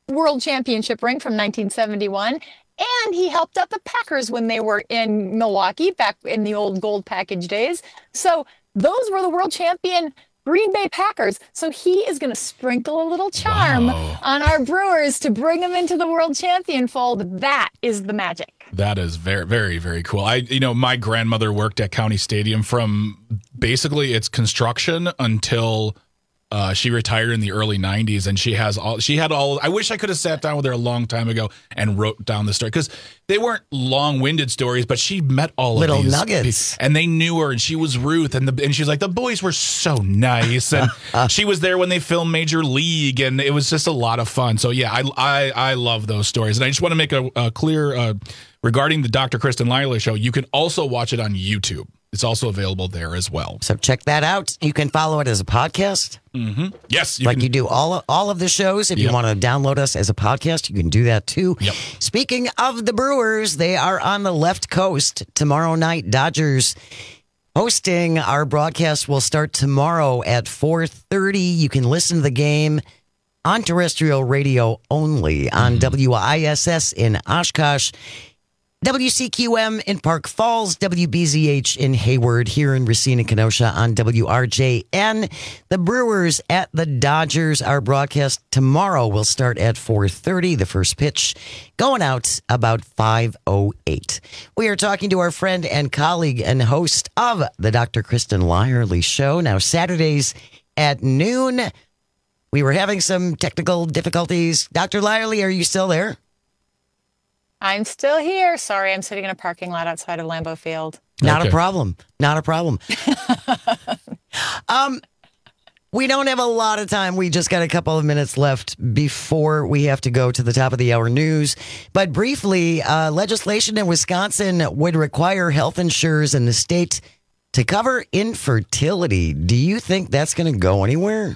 world championship ring from nineteen seventy-one. And he helped out the Packers when they were in Milwaukee back in the old gold package days. So those were the world champion Green Bay Packers. So he is going to sprinkle a little charm Wow. on our Brewers to bring them into the world champion fold. That is the magic. That is very, very, very cool. I, you know, my grandmother worked at County Stadium from basically its construction until uh, she retired in the early nineties, and she has all. She had all. I wish I could have sat down with her a long time ago and wrote down the story, because they weren't long-winded stories, but she met all Little of these nuggets. pe- and they knew her, and she was Ruth, and the and she was like, the boys were so nice, and she was there when they filmed Major League, and it was just a lot of fun. So yeah, I I, I love those stories, and I just want to make a, a clear. Uh, Regarding the Doctor Kristen Lyerly show, you can also watch it on YouTube. It's also available there as well. So check that out. You can follow it as a podcast. Mm-hmm. Yes. You like can. you do all of, all of the shows. If Yep. you want to download us as a podcast, you can do that too. Yep. Speaking of the Brewers, they are on the left coast tomorrow night. Dodgers hosting. Our broadcast will start tomorrow at four thirty. You can listen to the game on terrestrial radio only on W I S S in Oshkosh, W C Q M in Park Falls, W B Z H in Hayward, here in Racine and Kenosha on W R J N. The Brewers at the Dodgers. Our broadcast tomorrow will start at four thirty. The first pitch going out about five oh eight. We are talking to our friend and colleague and host of the Doctor Kristen Lyerly Show. Now, Saturdays at noon. We were having some technical difficulties. Doctor Lyerly, are you still there? I'm still here. Sorry, I'm sitting in a parking lot outside of Lambeau Field. Not Okay. a problem. Not a problem. um, we don't have a lot of time. We just got a couple of minutes left before we have to go to the top of the hour news. But briefly, uh, legislation in Wisconsin would require health insurers in the state to cover infertility. Do you think that's going to go anywhere?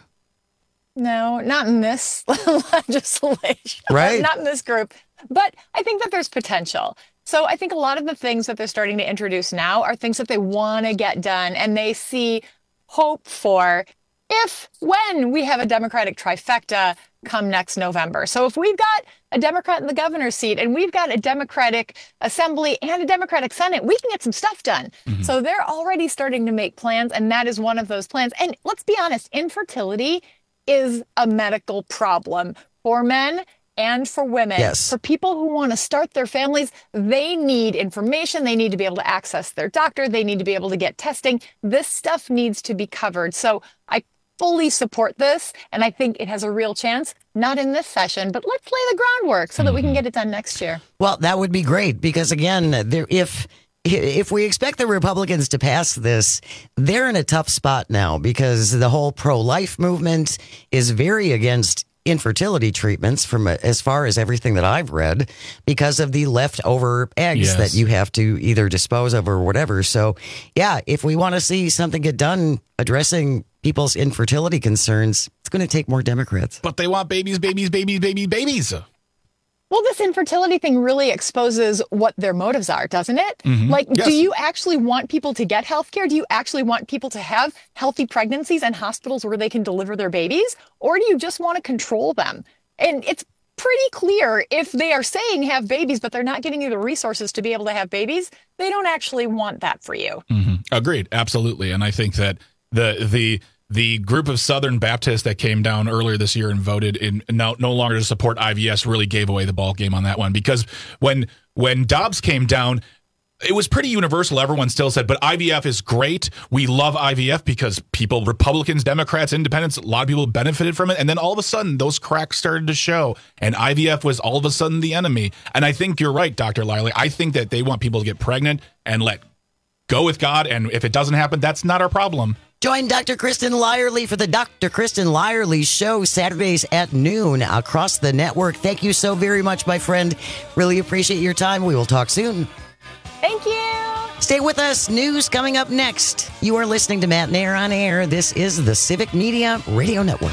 No, not in this legislation. Right. Not in this group. But I think that there's potential. So I think a lot of the things that they're starting to introduce now are things that they want to get done, and they see hope for if, when we have a Democratic trifecta come next November. So if we've got a Democrat in the governor's seat and we've got a Democratic Assembly and a Democratic Senate, we can get some stuff done. Mhm. So they're already starting to make plans, and that is one of those plans. And let's be honest, infertility is a medical problem for men and for women. Yes. For people who want to start their families, they need information. They need to be able to access their doctor. They need to be able to get testing. This stuff needs to be covered. So I fully support this, and I think it has a real chance, not in this session, but let's lay the groundwork so that we can get it done next year. Well, that would be great because, again, there, if if we expect the Republicans to pass this, they're in a tough spot now because the whole pro-life movement is very against infertility treatments from uh, as far as everything that I've read because of the leftover eggs Yes. that you have to either dispose of or whatever. So, yeah, if we want to see something get done addressing people's infertility concerns, it's going to take more Democrats. But they want babies, babies, babies, babies, babies. Well, this infertility thing really exposes what their motives are, doesn't it? Mhm. Like, Yes. do you actually want people to get health care? Do you actually want people to have healthy pregnancies and hospitals where they can deliver their babies? Or do you just want to control them? And it's pretty clear if they are saying have babies, but they're not getting you the resources to be able to have babies, they don't actually want that for you. Mm-hmm. Agreed, absolutely, and I think that the the the group of Southern Baptists that came down earlier this year and voted in no no longer to support I V S really gave away the ball game on that one, because when when Dobbs came down, it was pretty universal. Everyone still said, but I V F is great. We love I V F because people, Republicans, Democrats, Independents, a lot of people benefited from it. And then all of a sudden, those cracks started to show, and I V F was all of a sudden the enemy. And I think you're right, Doctor Lyerly. I think that they want people to get pregnant and let go with God. And if it doesn't happen, that's not our problem. Join Doctor Kristen Lyerly for the Doctor Kristen Lyerly Show Saturdays at noon across the network. Thank you so very much, my friend. Really appreciate your time. We will talk soon. Thank you. Stay with us. News coming up next. You are listening to Matt Nair on Air. This is the Civic Media Radio Network.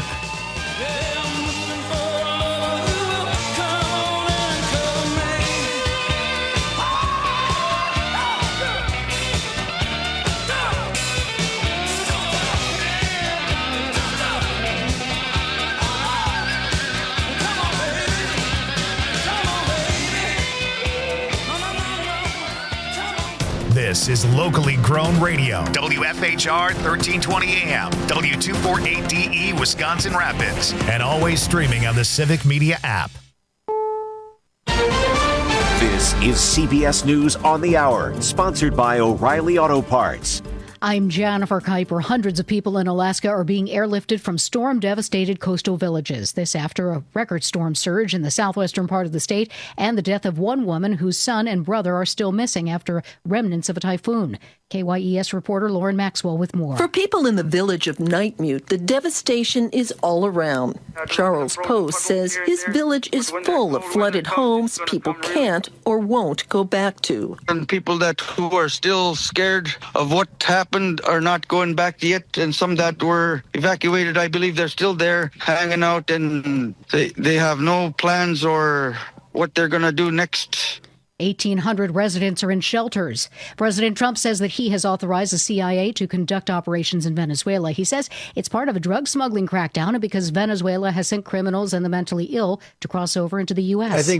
This is locally grown radio. W F H R thirteen twenty A M, W two forty-eight D E, Wisconsin Rapids, and always streaming on the Civic Media app. This is C B S News on the Hour, sponsored by O'Reilly Auto Parts. I'm Jennifer Kuiper. Hundreds of people in Alaska are being airlifted from storm-devastated coastal villages. This after a record storm surge in the southwestern part of the state and the death of one woman whose son and brother are still missing after remnants of a typhoon. K Y E S reporter Lauren Maxwell with more. For people in the village of Nightmute, the devastation is all around. Charles Post says his village is full of flooded homes people can't or won't go back to. And people that who are still scared of what happened are not going back yet, and some that were evacuated, I believe they're still there hanging out, and they, they have no plans or what they're going to do next. eighteen hundred residents are in shelters. President Trump says that he has authorized the C I A to conduct operations in Venezuela. He says it's part of a drug smuggling crackdown and because Venezuela has sent criminals and the mentally ill to cross over into the U S. I think